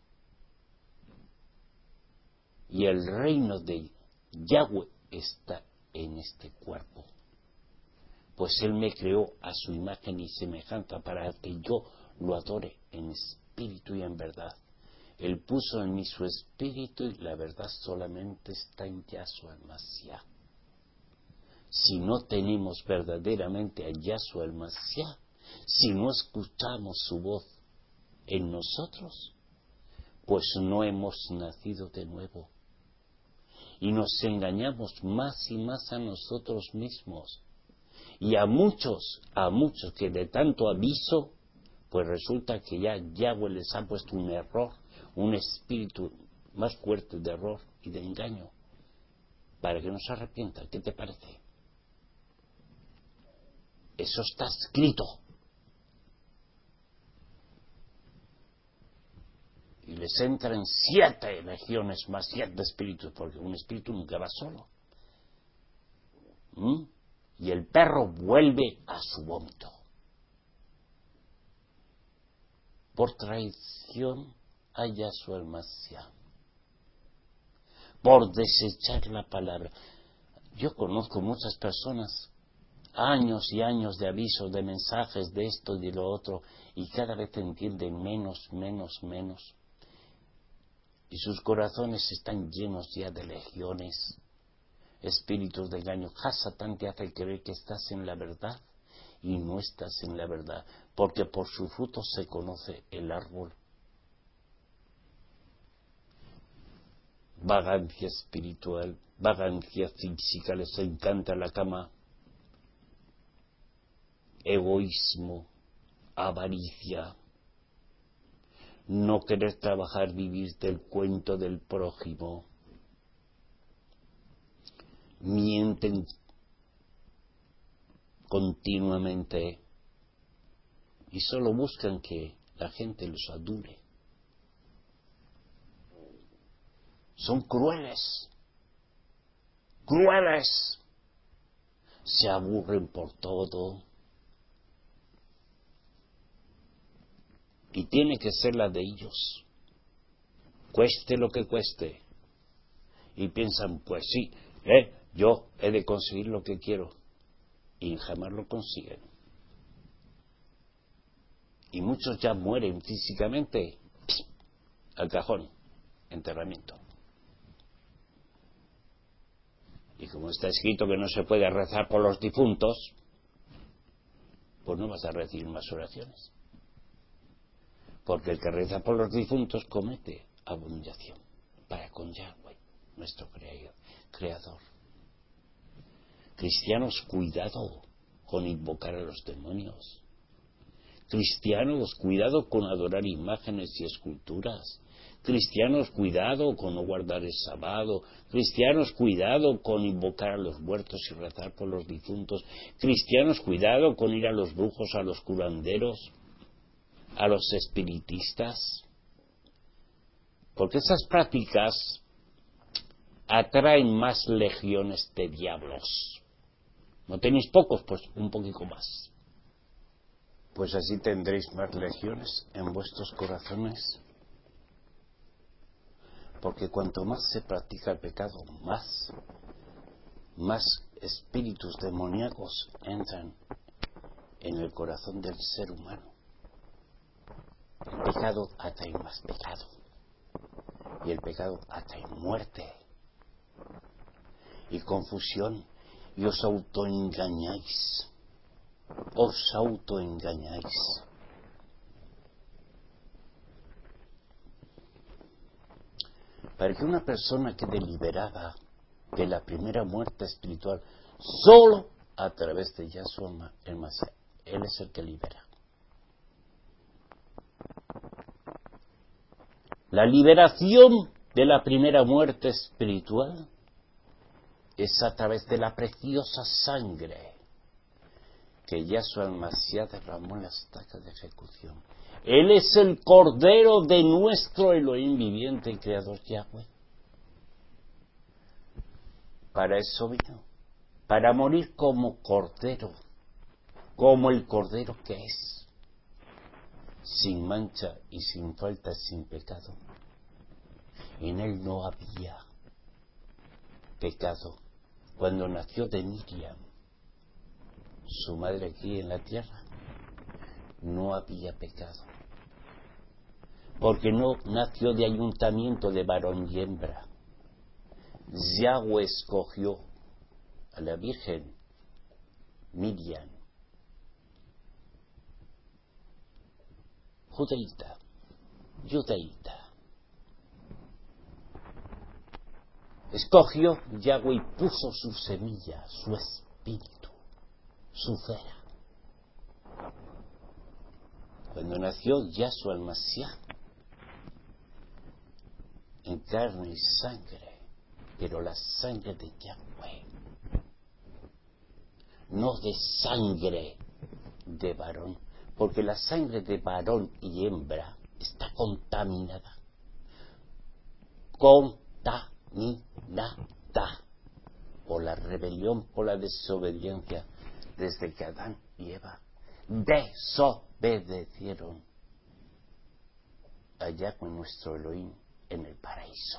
Y el reino de Yahweh está en este cuerpo, pues él me creó a su imagen y semejanza para que yo lo adore en espíritu y en verdad. Él puso en mí su espíritu y la verdad solamente está en Yahshua el Mashiach. Si no tenemos verdaderamente a Yahshua el Mashiach, si no escuchamos su voz en nosotros, pues no hemos nacido de nuevo. Y nos engañamos más y más a nosotros mismos. Y a muchos, a muchos que de tanto aviso, pues resulta que ya Yahweh les ha puesto un error, un espíritu más fuerte de error y de engaño, para que no se arrepientan. ¿Qué te parece? Eso está escrito. Y les entran siete legiones más, siete espíritus, porque un espíritu nunca va solo. ¿Mm? Y el perro vuelve a su vómito. Por traición a Yahshua el Mashiach. Por desechar la palabra. Yo conozco muchas personas, años y años de avisos, de mensajes, de esto y de lo otro, y cada vez entienden menos, menos, menos. Y sus corazones están llenos ya de legiones, espíritus de engaño. Hasatán te hace creer que estás en la verdad y no estás en la verdad, porque por sus frutos se conoce el árbol. Vagancia espiritual, vagancia física, les encanta la cama, egoísmo, avaricia, no querer trabajar, vivir del cuento del prójimo, mienten continuamente y solo buscan que la gente los adore. Son crueles, crueles, se aburren por todo. Y tiene que ser la de ellos, cueste lo que cueste. Y piensan, pues sí, eh, yo he de conseguir lo que quiero. Y jamás lo consiguen. Y muchos ya mueren físicamente, ¡pss!, al cajón, enterramiento. Y como está escrito que no se puede rezar por los difuntos, pues no vas a recibir más oraciones. Porque el que reza por los difuntos comete abominación para con Yahweh. nuestro Creador. Cristianos, cuidado con invocar a los demonios. Cristianos, cuidado con adorar imágenes y esculturas. Cristianos, cuidado con no guardar el sábado. Cristianos, cuidado con invocar a los muertos y rezar por los difuntos. Cristianos, cuidado con ir a los brujos, a los curanderos, a los espiritistas. Porque esas prácticas atraen más legiones de diablos. ¿No tenéis pocos? Pues un poquito más. Pues así tendréis más legiones en vuestros corazones. Porque cuanto más se practica el pecado, más, más espíritus demoníacos entran en el corazón del ser humano. El pecado atrae más pecado. Y el pecado atrae muerte y confusión. Y os autoengañáis. Os autoengañáis. Para que una persona quede liberada de la primera muerte espiritual solo a través de Yahshua el Mashiach, Él es el que libera. La liberación de la primera muerte espiritual es a través de la preciosa sangre que Yahshua el Mashiach derramó en la estaca de ejecución. Él es el Cordero de nuestro Elohim viviente y Creador Yahweh. Para eso vino, para morir como Cordero, como el Cordero que es, sin mancha y sin falta, sin pecado. En él no había pecado. Cuando nació de Miriam, su madre aquí en la tierra, no había pecado. Porque no nació de ayuntamiento de varón y hembra. Yahweh escogió a la Virgen Miriam, judaíta, judaíta. Escogió Yahweh y puso su semilla, su espíritu, su cera. Cuando nació Yahshua el Mashiach, en carne y sangre, pero la sangre de Yahweh, no de sangre de varón, porque la sangre de varón y hembra está contaminada. Contaminada por la rebelión, por la desobediencia, desde que Adán y Eva desobedecieron allá con nuestro Elohim en el paraíso.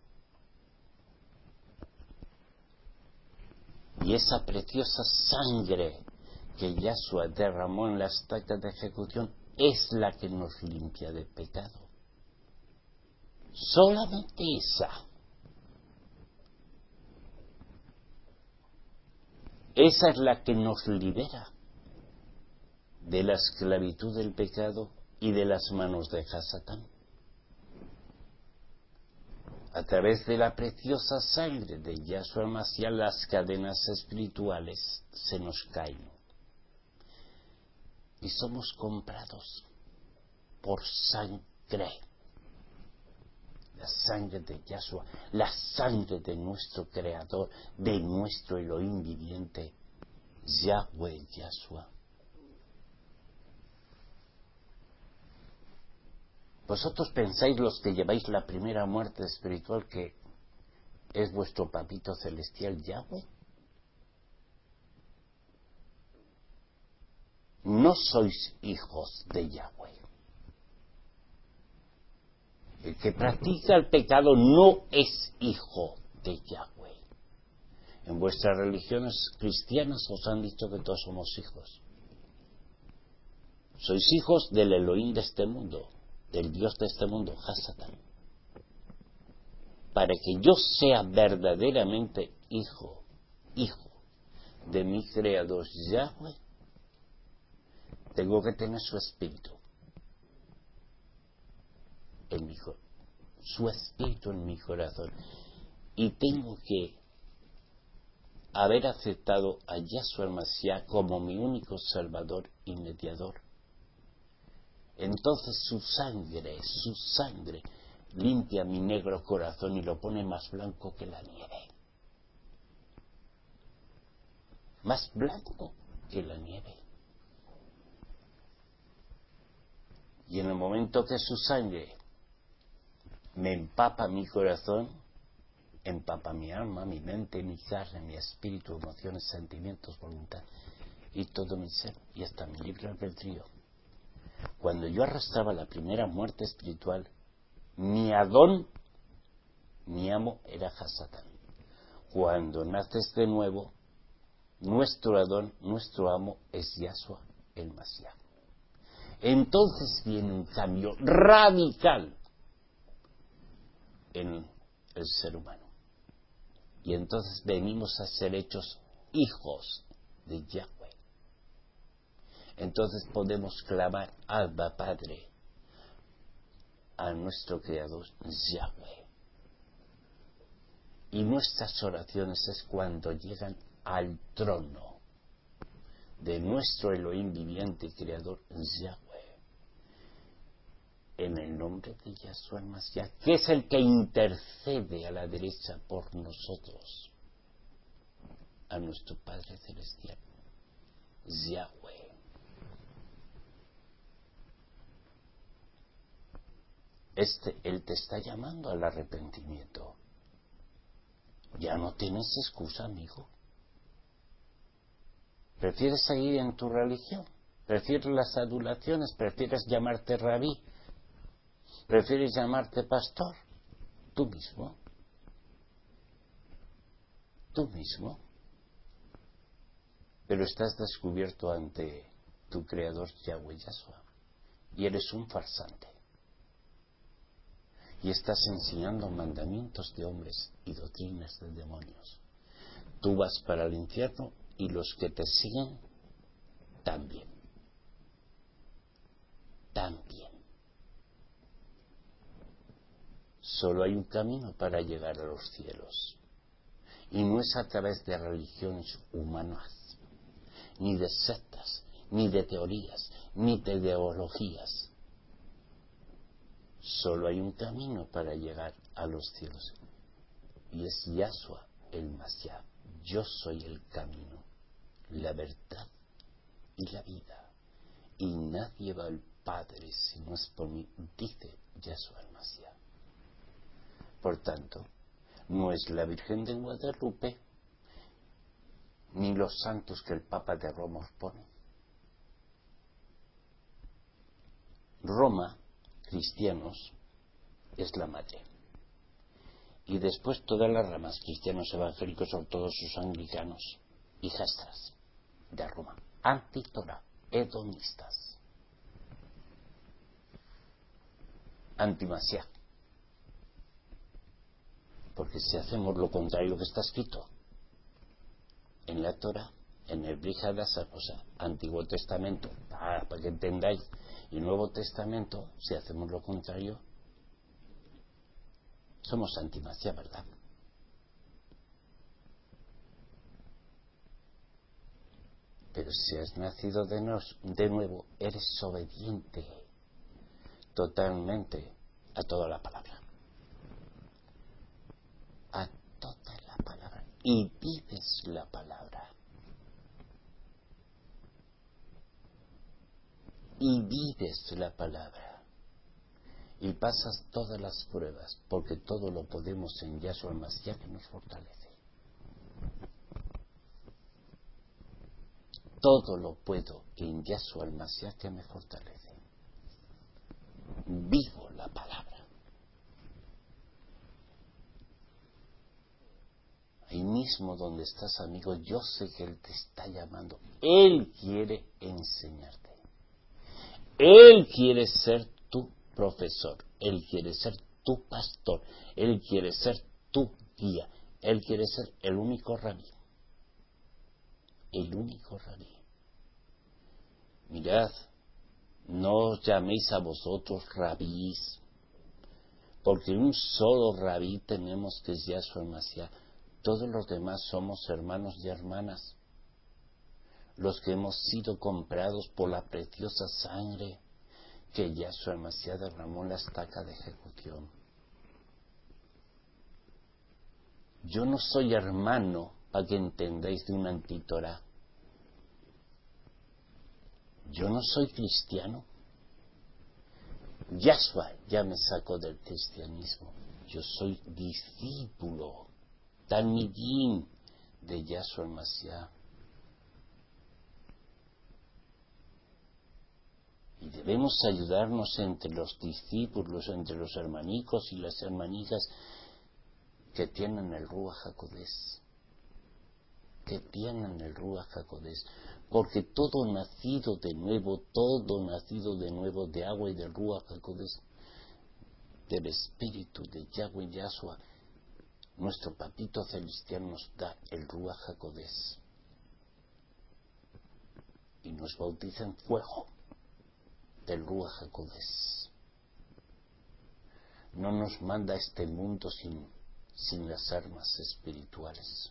Y esa preciosa sangre que Yahshua derramó en la estaca de ejecución es la que nos limpia de pecado. Solamente esa. Esa es la que nos libera de la esclavitud del pecado y de las manos de Hasatán. A través de la preciosa sangre de Yahshua el Mashiach, las cadenas espirituales se nos caen. Y somos comprados por sangre. La sangre de Yahshua, la sangre de nuestro Creador, de nuestro Elohim viviente, Yahweh Yahshua. Vosotros pensáis, los que lleváis la primera muerte espiritual, que es vuestro papito celestial Yahweh. No sois hijos de Yahweh. El que practica el pecado no es hijo de Yahweh. En vuestras religiones cristianas os han dicho que todos somos hijos. Sois hijos del Elohim de este mundo, del Dios de este mundo, Hasatán. Para que yo sea verdaderamente hijo, hijo de mi Creador Yahweh, tengo que tener su espíritu en mi, su espíritu en mi corazón. y tengo que haber aceptado a Yahshua el Mashiach como mi único Salvador y mediador. Entonces su sangre, su sangre limpia mi negro corazón y lo pone más blanco que la nieve. Más blanco que la nieve. Y en el momento que su sangre me empapa mi corazón, empapa mi alma, mi mente, mi carne, mi espíritu, emociones, sentimientos, voluntad y todo mi ser, y hasta mi libre albedrío. Cuando yo arrastraba la primera muerte espiritual, mi Adón, mi amo, era Hasatán. Cuando naces de nuevo, nuestro Adón, nuestro amo, es Yahshua el Mashiach. Entonces viene un cambio radical en el ser humano. Y entonces venimos a ser hechos hijos de Yahweh. Entonces podemos clamar Abba Padre a nuestro Creador Yahweh. Y nuestras oraciones es cuando llegan al trono de nuestro Elohim viviente y Creador Yahweh. En el nombre de Yahshua el Mashiach, que es el que intercede a la derecha por nosotros, a nuestro Padre Celestial, Yahweh. Este, Él te está llamando al arrepentimiento. Ya no tienes excusa, amigo. ¿Prefieres seguir en tu religión? ¿Prefieres las adulaciones? ¿Prefieres llamarte rabí? ¿Prefieres llamarte pastor? Tú mismo. Tú mismo. Pero estás descubierto ante tu Creador Yahweh Yahshua. Y eres un farsante. Y estás enseñando mandamientos de hombres y doctrinas de demonios. Tú vas para el infierno y los que te siguen también. También. Solo hay un camino para llegar a los cielos. Y no es a través de religiones humanas, ni de sectas, ni de teorías, ni de ideologías. Solo hay un camino para llegar a los cielos. Y es Yahshua el Mashiach. Yo soy el camino, la verdad y la vida. Y nadie va al Padre si no es por mí, dice Yahshua el Mashiach. Por tanto, no es la Virgen de Guadalupe ni los santos que el Papa de Roma os pone. Roma, cristianos, es la madre. Y después todas las ramas, cristianos, evangélicos, ortodoxos, anglicanos, hijastras de Roma, anti-Torah, hedonistas, anti-Mashiach. Porque si hacemos lo contrario de lo que está escrito en la Torah, en el Brit Hadashah, o sea, Antiguo Testamento, para que entendáis, y Nuevo Testamento, si hacemos lo contrario, somos anti-Mashiach, ¿verdad? Pero si has nacido de, nos, de nuevo, eres obediente totalmente a toda la palabra. A toda la palabra. Y vives la palabra. Y vives la palabra. Y pasas todas las pruebas, porque todo lo podemos en Yahshua el Mashiach que nos fortalece. Todo lo puedo en Yahshua el Mashiach que me fortalece. Vivo la palabra. Ahí mismo donde estás, amigo, yo sé que Él te está llamando. Él quiere enseñarte. Él quiere ser tu profesor. Él quiere ser tu pastor. Él quiere ser tu guía. Él quiere ser el único rabí. El único rabí. Mirad, no os llaméis a vosotros rabís, porque un solo rabí tenemos, que es Yahshua Mashiach. Todos los demás somos hermanos y hermanas, los que hemos sido comprados por la preciosa sangre que Yahshua Mashiach derramó en la estaca de ejecución. Yo no soy hermano, para que entendáis, de una antitorá. Yo no soy cristiano. Yahshua ya me sacó del cristianismo. Yo soy discípulo, talmidín de Yahshua Mashiach. Y debemos ayudarnos entre los discípulos, entre los hermanicos y las hermanicas que tienen el Ruach HaKodesh. Que tienen el Ruach HaKodesh. Porque todo nacido de nuevo, todo nacido de nuevo de agua y del Ruach HaKodesh, del Espíritu de Yahweh Yahshua, nuestro papito celestial nos da el Ruach HaKodesh. Y nos bautiza en fuego del Ruach HaKodesh. No nos manda a este mundo sin, sin las armas espirituales.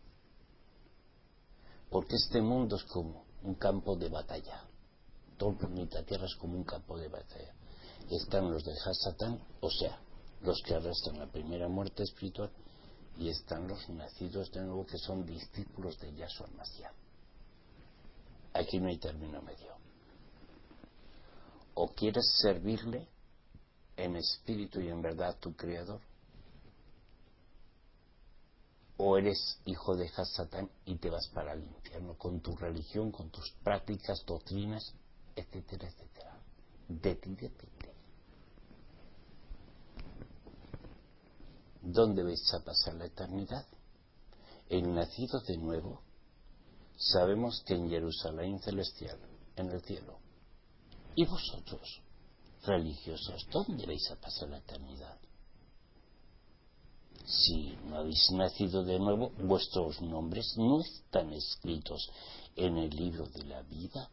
Porque este mundo es como un campo de batalla. Todo el planeta Tierra es como un campo de batalla. Están los de Hasatán, o sea, los que arrastran la primera muerte espiritual, y están los nacidos de nuevo, que son discípulos de Yahshua Mashiach. Aquí no hay término medio. O quieres servirle en espíritu y en verdad a tu Creador, o eres hijo de Hasatán y te vas para el infierno con tu religión, con tus prácticas, doctrinas, etcétera, etcétera. De ti depende. ¿Dónde vais a pasar la eternidad? El nacido de nuevo, sabemos que en Jerusalén celestial, en el cielo. ¿Y vosotros, religiosos, dónde vais a pasar la eternidad? Si no habéis nacido de nuevo, vuestros nombres no están escritos en el libro de la vida.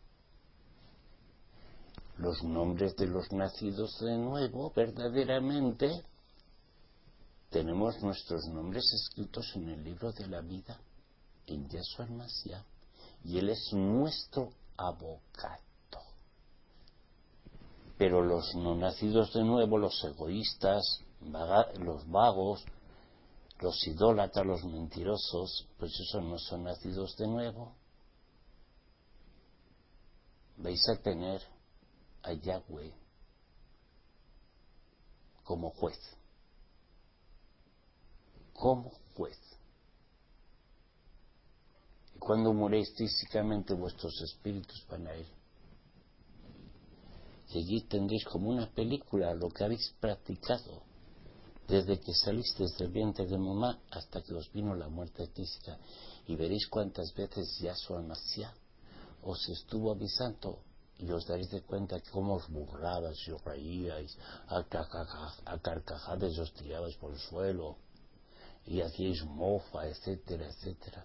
Los nombres de los nacidos de nuevo, verdaderamente, tenemos nuestros nombres escritos en el libro de la vida, en Yahshua Mashiach, y Él es nuestro abogado. Pero los no nacidos de nuevo, los egoístas, vaga, los vagos, los idólatras, los mentirosos, pues esos no son nacidos de nuevo. Vais a tener a Yahweh como juez. Como juez. Y cuando muréis físicamente, vuestros espíritus van a ir. Y allí tendréis como una película lo que habéis practicado desde que salisteis del vientre de mamá hasta que os vino la muerte física, y veréis cuántas veces Yahshua Mashiach os estuvo avisando, y os daréis de cuenta que cómo os burlabais y os reíais, a, a carcajadas os tirabais por el suelo y hacíais mofa, etcétera, etcétera.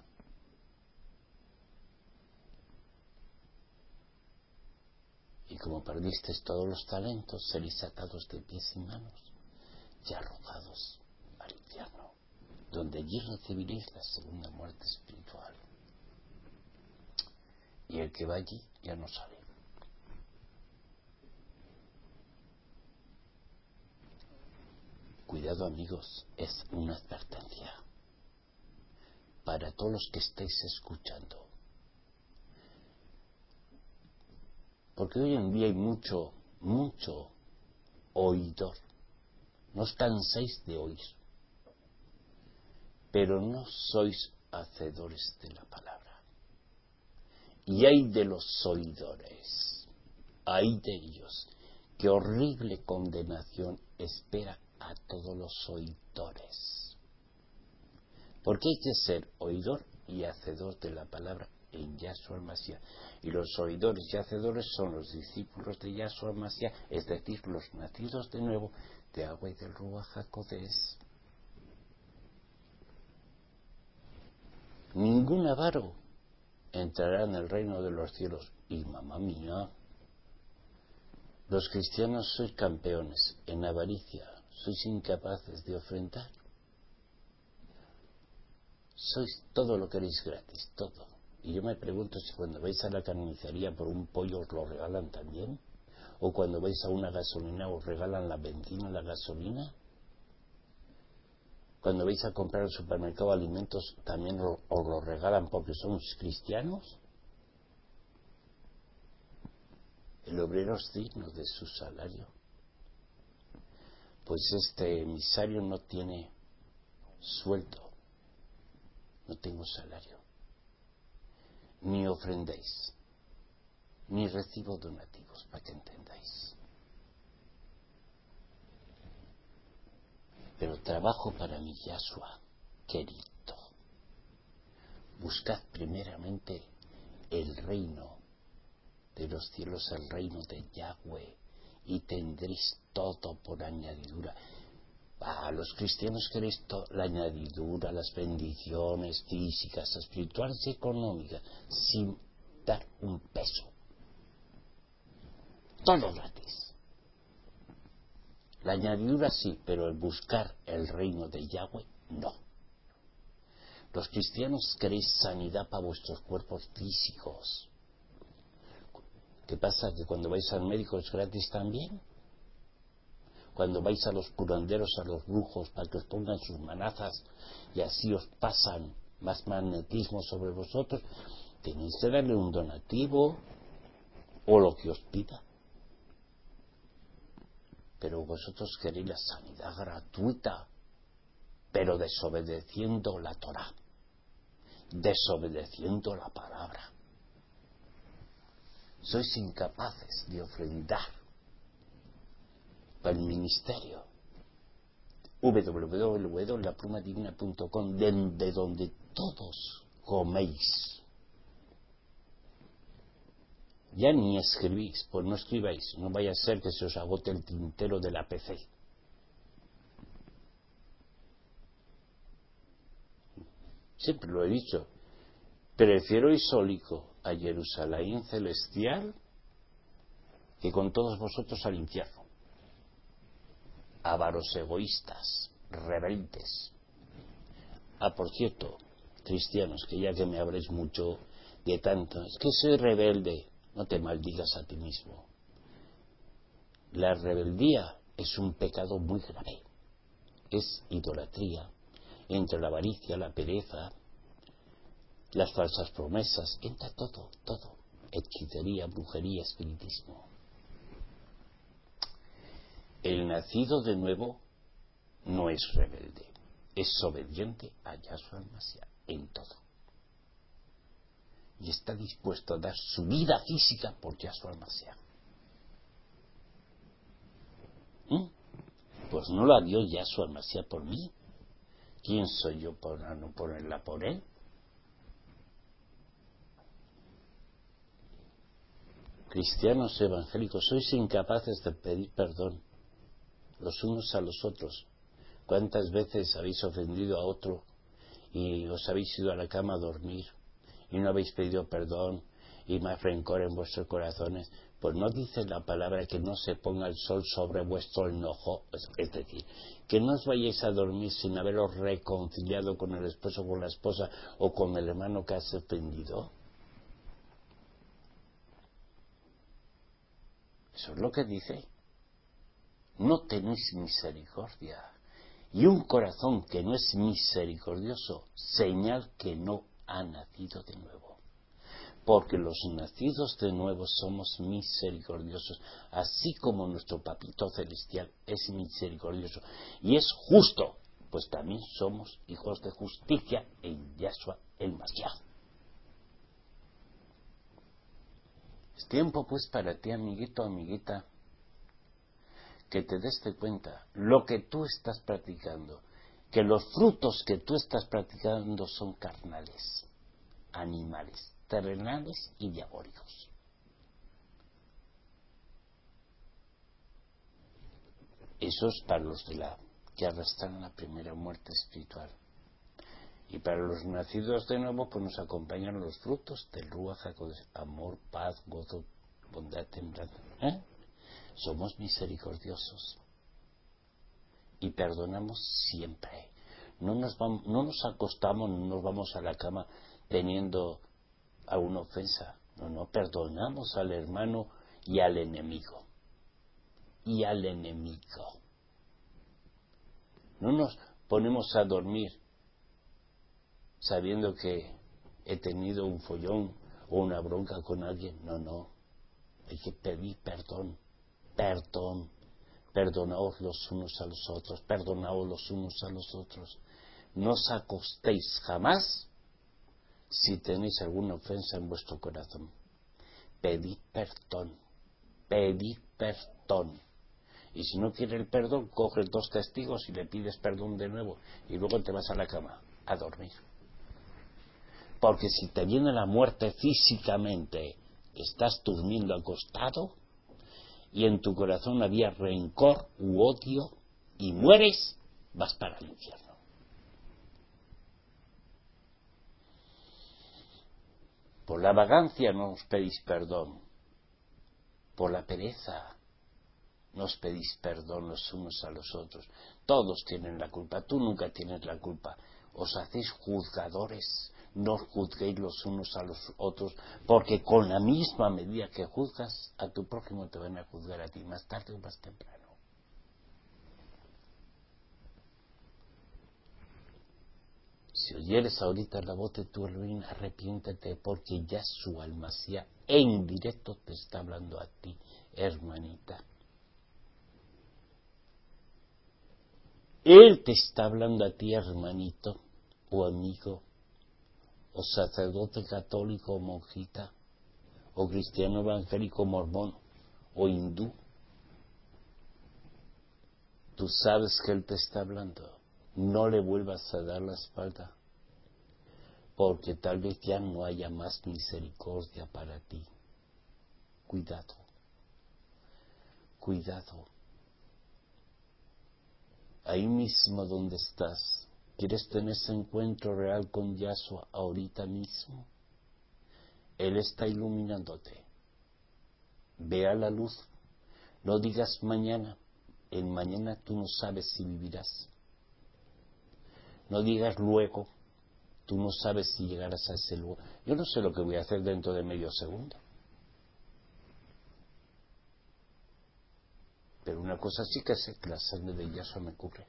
Y como perdisteis todos los talentos, seréis atados de pies y manos y arrojados al infierno, donde allí recibiréis la segunda muerte espiritual. Y el que va allí ya no sale. Cuidado, amigos, es una advertencia para todos los que estéis escuchando. Porque hoy en día hay mucho, mucho oidor. No os cansáis de oír, pero no sois hacedores de la palabra. Y hay de los oidores, hay de ellos, qué horrible condenación espera a todos los oidores. Porque hay que ser oidor y hacedor de la palabra en Yahshua Mashiach. Y los oidores y hacedores son los discípulos de Yahshua Mashiach, es decir, los nacidos de nuevo de agua y del Ruach HaKodesh. Ningún avaro entrará en el reino de los cielos. Y mamá mía, los cristianos sois campeones en avaricia, Sois incapaces de ofrendar. Sois todo lo queréis gratis, todo. Y yo me pregunto si cuando vais a la carnicería por un pollo os lo regalan también, o cuando vais a una gasolina os regalan la benzina, la gasolina. Cuando vais a comprar al supermercado alimentos también os lo regalan porque sois cristianos. El obrero es digno de su salario. Pues este emisario no tiene sueldo, no tengo salario, ni ofrendéis, ni recibo donativos, para que entendáis. Pero trabajo para mi Yahshua querido. Buscad primeramente el reino de los cielos, el reino de Yahweh, y tendréis todo por añadidura. Ah, los cristianos queréis to- la añadidura, las bendiciones físicas, espirituales y económicas, sin dar un peso. Todo gratis. La añadidura sí, pero el buscar el reino de Yahweh, no. Los cristianos queréis sanidad para vuestros cuerpos físicos. ¿Qué pasa? ¿Que cuando vais al médico es gratis también? Cuando vais a los curanderos, a los brujos, para que os pongan sus manazas y así os pasan más magnetismo sobre vosotros, tenéis que darle un donativo o lo que os pida. Pero vosotros queréis la sanidad gratuita, pero desobedeciendo la Torá, desobedeciendo la palabra. Sois incapaces de ofrendar para el ministerio. w w w punto la pluma divina punto com, de donde todos coméis. Ya ni escribís, pues no escribáis, no vaya a ser que se os agote el tintero de la P C. Siempre lo he dicho, prefiero ir sólico a Jerusalén celestial que con todos vosotros al infierno. Avaros, egoístas, rebeldes. Ah, por cierto, cristianos, que ya que me habréis mucho de tanto, es que soy rebelde, no te maldigas a ti mismo. La rebeldía es un pecado muy grave. Es idolatría, entre la avaricia, la pereza, las falsas promesas, entra todo, todo. Hechicería, brujería, espiritismo. El nacido de nuevo no es rebelde, es obediente a Yahshua el-Mashiach en todo. Y está dispuesto a dar su vida física por Yahshua el-Mashiach. ¿Mm? Pues no la dio Yahshua el-Mashiach por mí. ¿Quién soy yo para no ponerla por él? Cristianos evangélicos, sois incapaces de pedir perdón los unos a los otros. ¿Cuántas veces habéis ofendido a otro y os habéis ido a la cama a dormir y no habéis pedido perdón y más rencor en vuestros corazones? Pues no dice la palabra que no se ponga el sol sobre vuestro enojo, es decir, que no os vayáis a dormir sin haberos reconciliado con el esposo o con la esposa o con el hermano que has ofendido. Eso es lo que dice. No tenéis misericordia. Y un corazón que no es misericordioso, señal que no ha nacido de nuevo. Porque los nacidos de nuevo somos misericordiosos, así como nuestro Papito Celestial es misericordioso. Y es justo, pues también somos hijos de justicia en Yahshua el-Mashiach. Es tiempo pues para ti, amiguito, amiguita, que te des de cuenta lo que tú estás practicando, que los frutos que tú estás practicando son carnales, animales, terrenales y diabólicos. Eso es para los de la que arrastran la primera muerte espiritual. Y para los nacidos de nuevo, pues nos acompañan los frutos del Ruach HaKodesh: amor, paz, gozo, bondad, templanza. ¿Eh? Somos misericordiosos. y perdonamos siempre. No nos, vamos, no nos acostamos, no nos vamos a la cama teniendo alguna ofensa. No, no, perdonamos al hermano y al enemigo. Y al enemigo. No nos ponemos a dormir sabiendo que he tenido un follón o una bronca con alguien. No, no. Hay que pedir perdón. Perdón. Perdonaos los unos a los otros. Perdonaos los unos a los otros. No os acostéis jamás si tenéis alguna ofensa en vuestro corazón. Pedid perdón. Pedid perdón. Y si no quiere el perdón, coges dos testigos y le pides perdón de nuevo. Y luego te vas a la cama a dormir. Porque si te viene la muerte físicamente, estás durmiendo acostado y en tu corazón había rencor u odio y mueres, vas para el infierno. Por la vagancia no os pedís perdón. Por la pereza no os pedís perdón los unos a los otros. Todos tienen la culpa. Tú nunca tienes la culpa. Os hacéis juzgadores. No os juzguéis los unos a los otros, porque con la misma medida que juzgas a tu prójimo te van a juzgar a ti, más tarde o más temprano. Si oyeres ahorita la voz de tu Elohim, arrepiéntete, porque ya su almasía en directo te está hablando a ti, hermanita. Él te está hablando a ti, hermanito, o amigo, o sacerdote católico o monjita, o cristiano evangélico mormón, o hindú. Tú sabes que Él te está hablando. No le vuelvas a dar la espalda, porque tal vez ya no haya más misericordia para ti. Cuidado, cuidado. Ahí mismo donde estás, ¿quieres tener ese encuentro real con Yahshua ahorita mismo? Él está iluminándote. Ve a la luz. No digas mañana. En mañana tú no sabes si vivirás. No digas luego. Tú no sabes si llegarás a ese lugar. Yo no sé lo que voy a hacer dentro de medio segundo. Pero una cosa sí que sé, que la sangre de Yahshua me cubre.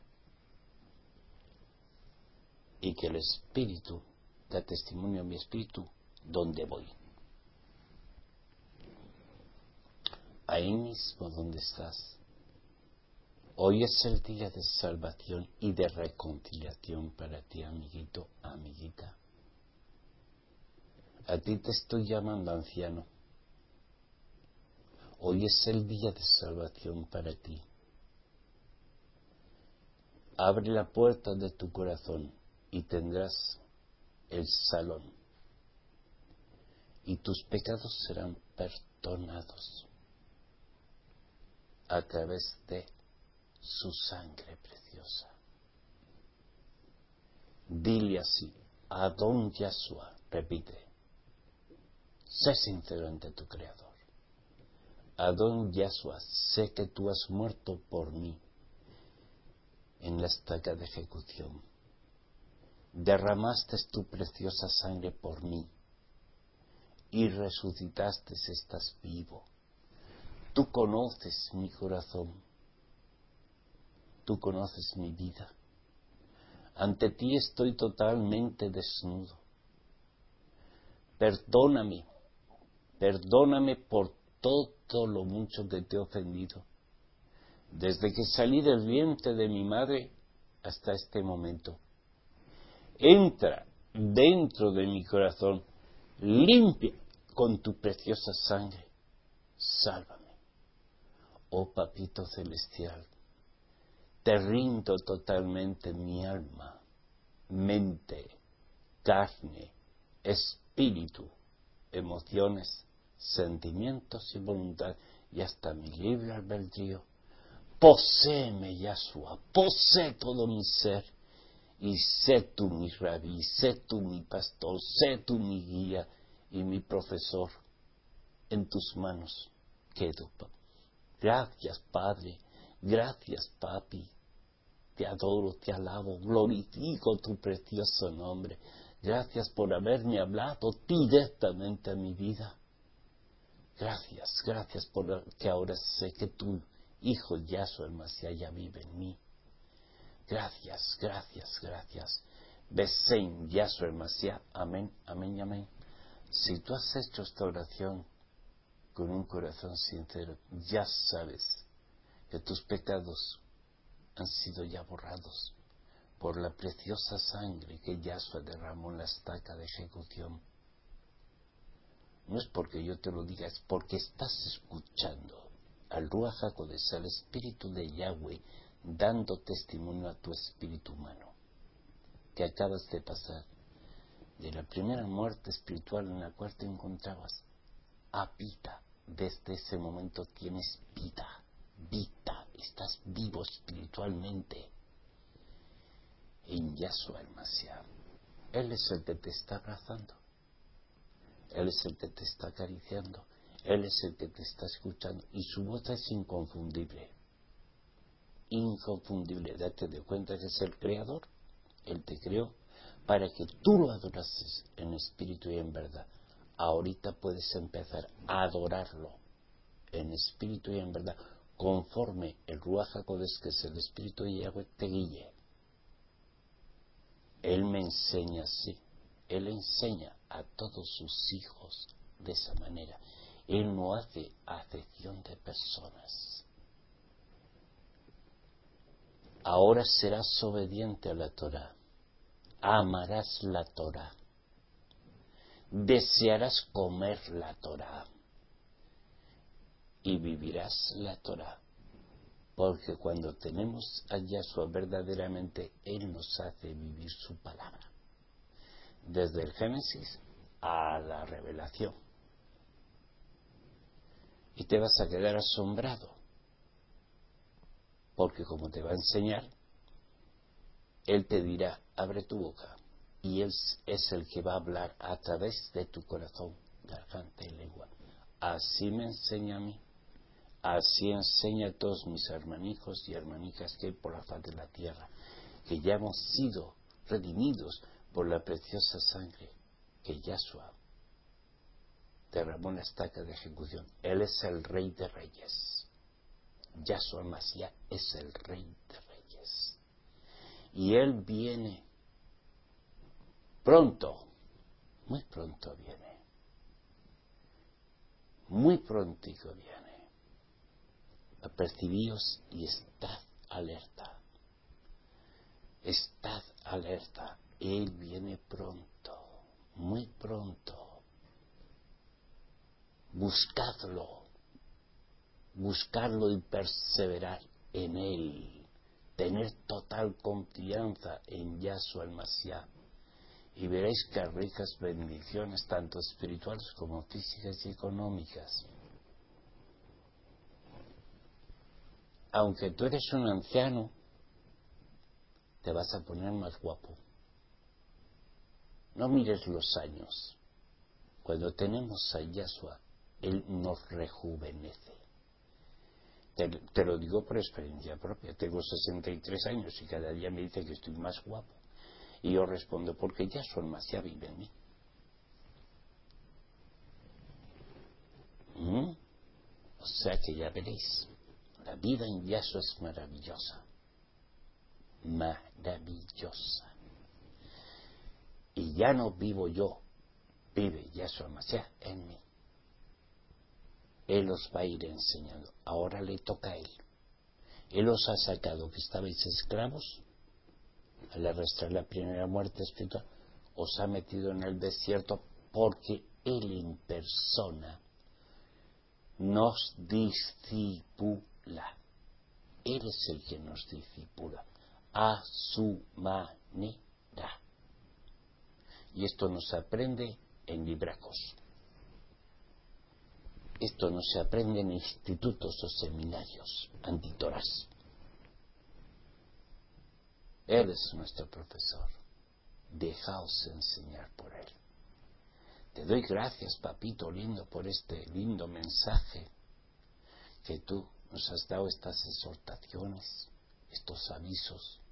Y que el Espíritu da testimonio a mi espíritu donde voy. Ahí mismo donde estás. Hoy es el día de salvación y de reconciliación para ti, amiguito, amiguita. A ti te estoy llamando anciano. Hoy es el día de salvación para ti. Abre la puerta de tu corazón y tendrás el salón. Y tus pecados serán perdonados a través de su sangre preciosa. Dile así, Adón Yahshua, repite, sé sincero ante tu Creador. Adón Yahshua, sé que tú has muerto por mí en la estaca de ejecución. Derramaste tu preciosa sangre por mí y resucitaste, estás vivo. Tú conoces mi corazón, tú conoces mi vida. Ante ti estoy totalmente desnudo. Perdóname, perdóname por todo lo mucho que te he ofendido, desde que salí del vientre de mi madre hasta este momento. Entra dentro de mi corazón, limpia con tu preciosa sangre, sálvame. Oh Papito Celestial, te rindo totalmente mi alma, mente, carne, espíritu, emociones, sentimientos y voluntad, y hasta mi libre albedrío. Poséeme, Yahshua, posee todo mi ser, y sé tú mi rabí, sé tú mi pastor, sé tú mi guía y mi profesor. En tus manos quedo. Gracias, Padre, gracias, Papi. te adoro, te alabo, glorifico tu precioso nombre. Gracias por haberme hablado directamente a mi vida. Gracias, gracias por que ahora sé que tu Hijo Yahshua el Mashiach ya vive en mí. Gracias, gracias, gracias. Besén Yahshua el Mashiach. Amén, amén y amén. Si tú has hecho esta oración con un corazón sincero, ya sabes que tus pecados han sido ya borrados por la preciosa sangre que Yahshua derramó en la estaca de ejecución. No es porque yo te lo diga, es porque estás escuchando al Ruach HaKodesh, al Espíritu de Yahweh, dando testimonio a tu espíritu humano, que acabas de pasar de la primera muerte espiritual en la cual te encontrabas a vida. Desde ese momento tienes vida, vida, estás vivo espiritualmente en Yahshua el Mashiach. Él es el que te está abrazando, Él es el que te está acariciando, Él es el que te está escuchando, y su voz es inconfundible, inconfundible. Date de cuenta que es el Creador, Él te creó para que tú lo adorases en espíritu y en verdad. Ahorita puedes empezar a adorarlo en espíritu y en verdad, conforme el Ruach HaKodesh, que es el Espíritu de Yahweh, te guíe. Él me enseña así, Él enseña a todos sus hijos de esa manera. Él no hace acepción de personas. Ahora serás obediente a la Torah, amarás la Torah, desearás comer la Torah y vivirás la Torah. Porque cuando tenemos a Yahshua verdaderamente, Él nos hace vivir su palabra. Desde el Génesis a la Revelación. Y te vas a quedar asombrado. Porque como te va a enseñar, Él te dirá, abre tu boca. Y Él es el que va a hablar a través de tu corazón, garganta y lengua. Así me enseña a mí. Así enseña a todos mis hermanicos y hermanicas que hay por la faz de la tierra, que ya hemos sido redimidos por la preciosa sangre que Yahshua derramó en la estaca de ejecución. Él es el Rey de Reyes. Yahshua Mashiach es el Rey de Reyes. Y Él viene pronto, muy pronto viene, muy prontico viene. Apercibíos y estad alerta. Estad alerta. Él viene pronto, muy pronto. Buscadlo. Buscarlo y perseverar en Él. Tener total confianza en Yahshua el Mashiach. Y veréis que ricas bendiciones, tanto espirituales como físicas y económicas. Aunque tú eres un anciano, te vas a poner más guapo. No mires los años. Cuando tenemos a Yahshua, Él nos rejuvenece. Te, te lo digo por experiencia propia. Tengo sesenta y tres años y cada día me dice que estoy más guapo. Y yo respondo, porque Yahshua el Mashiach vive en mí. ¿Mm? O sea que ya veréis. La vida en Yahshua es maravillosa, maravillosa. Y ya no vivo yo, vive Yahshua Mashiach en mí. Él os va a ir enseñando. Ahora le toca a Él. Él os ha sacado que estabais esclavos, al arrastrar la primera muerte espiritual, os ha metido en el desierto porque Él en persona nos discipula. Él es el que nos discipula a su manera. Y esto no se aprende en libracos. Esto no se aprende en institutos o seminarios antitoras. Él es nuestro profesor. Dejaos enseñar por Él. Te doy gracias, papito lindo, por este lindo mensaje que tú nos has dado, estas exhortaciones, estos avisos.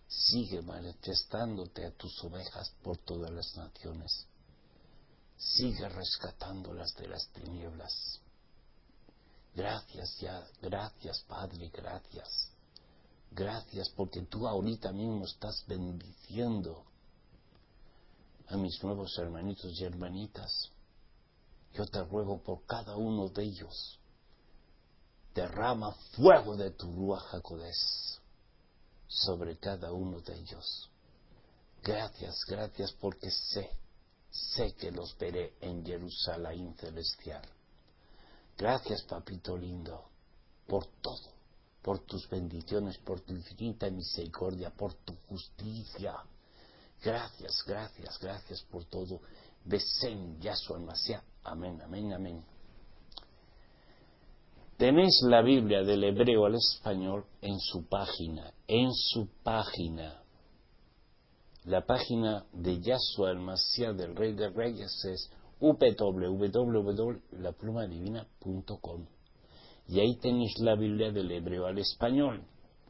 Sigue manifestándote a tus ovejas por todas las naciones. Sigue rescatándolas de las tinieblas. Gracias ya, gracias Padre, gracias. Gracias porque tú ahorita mismo estás bendiciendo a mis nuevos hermanitos y hermanitas. Yo te ruego por cada uno de ellos. Derrama fuego de tu Ruaj HaKodesh sobre cada uno de ellos. Gracias, gracias porque sé, sé que los veré en Jerusalén celestial. Gracias, papito lindo, por todo, por tus bendiciones, por tu infinita misericordia, por tu justicia. Gracias, gracias, gracias por todo. Besén Yahshua Mashiach. Amén, amén, amén. Tenéis la Biblia del hebreo al español en su página, en su página. La página de Yahshua el Mashiach del Rey de Reyes es w w w punto la pluma divina punto com y ahí tenéis la Biblia del hebreo al español.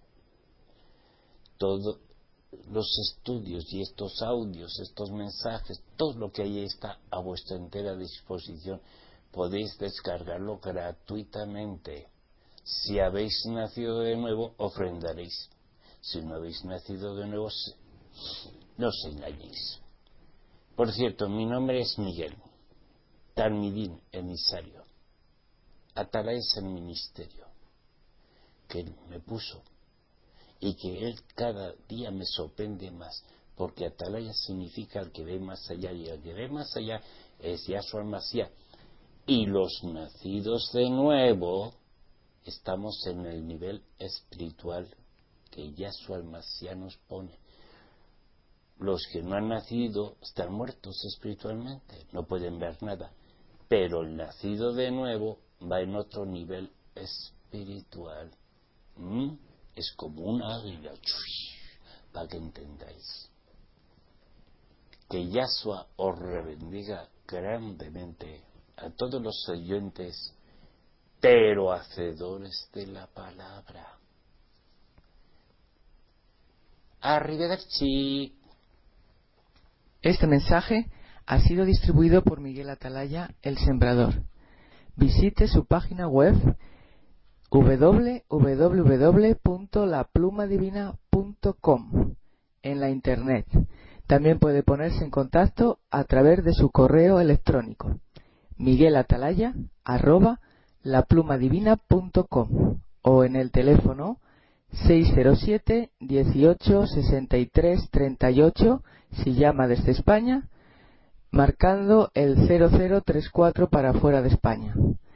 Todos los estudios y estos audios, estos mensajes, todo lo que ahí está a vuestra entera disposición. Podéis descargarlo gratuitamente. Si habéis nacido de nuevo, ofrendaréis. Si no habéis nacido de nuevo, no os engañéis. Por cierto, mi nombre es Miguel, Talmidín, emisario. Atalaya es el ministerio que él me puso y que él cada día me sorprende más, porque Atalaya significa el que ve más allá, y el que ve más allá es Yahshua Mashiach. Y los nacidos de nuevo estamos en el nivel espiritual que Yahshua Mashiach nos pone. Los que no han nacido están muertos espiritualmente, no pueden ver nada. Pero el nacido de nuevo va en otro nivel espiritual. ¿Mm? Es como un águila, para que entendáis. Que Yahshua os rebendiga grandemente a todos los oyentes, pero hacedores de la palabra. Arrivederci. Este mensaje ha sido distribuido por Miguel Atalaya, el Sembrador. Visite su página web w w w punto la pluma divina punto com en la internet. También puede ponerse en contacto a través de su correo electrónico miguelatalaya arroba la pluma divina punto com o en el teléfono seis cero siete, dieciocho, sesenta y tres, treinta y ocho si llama desde España, marcando el cero cero tres cuatro para fuera de España.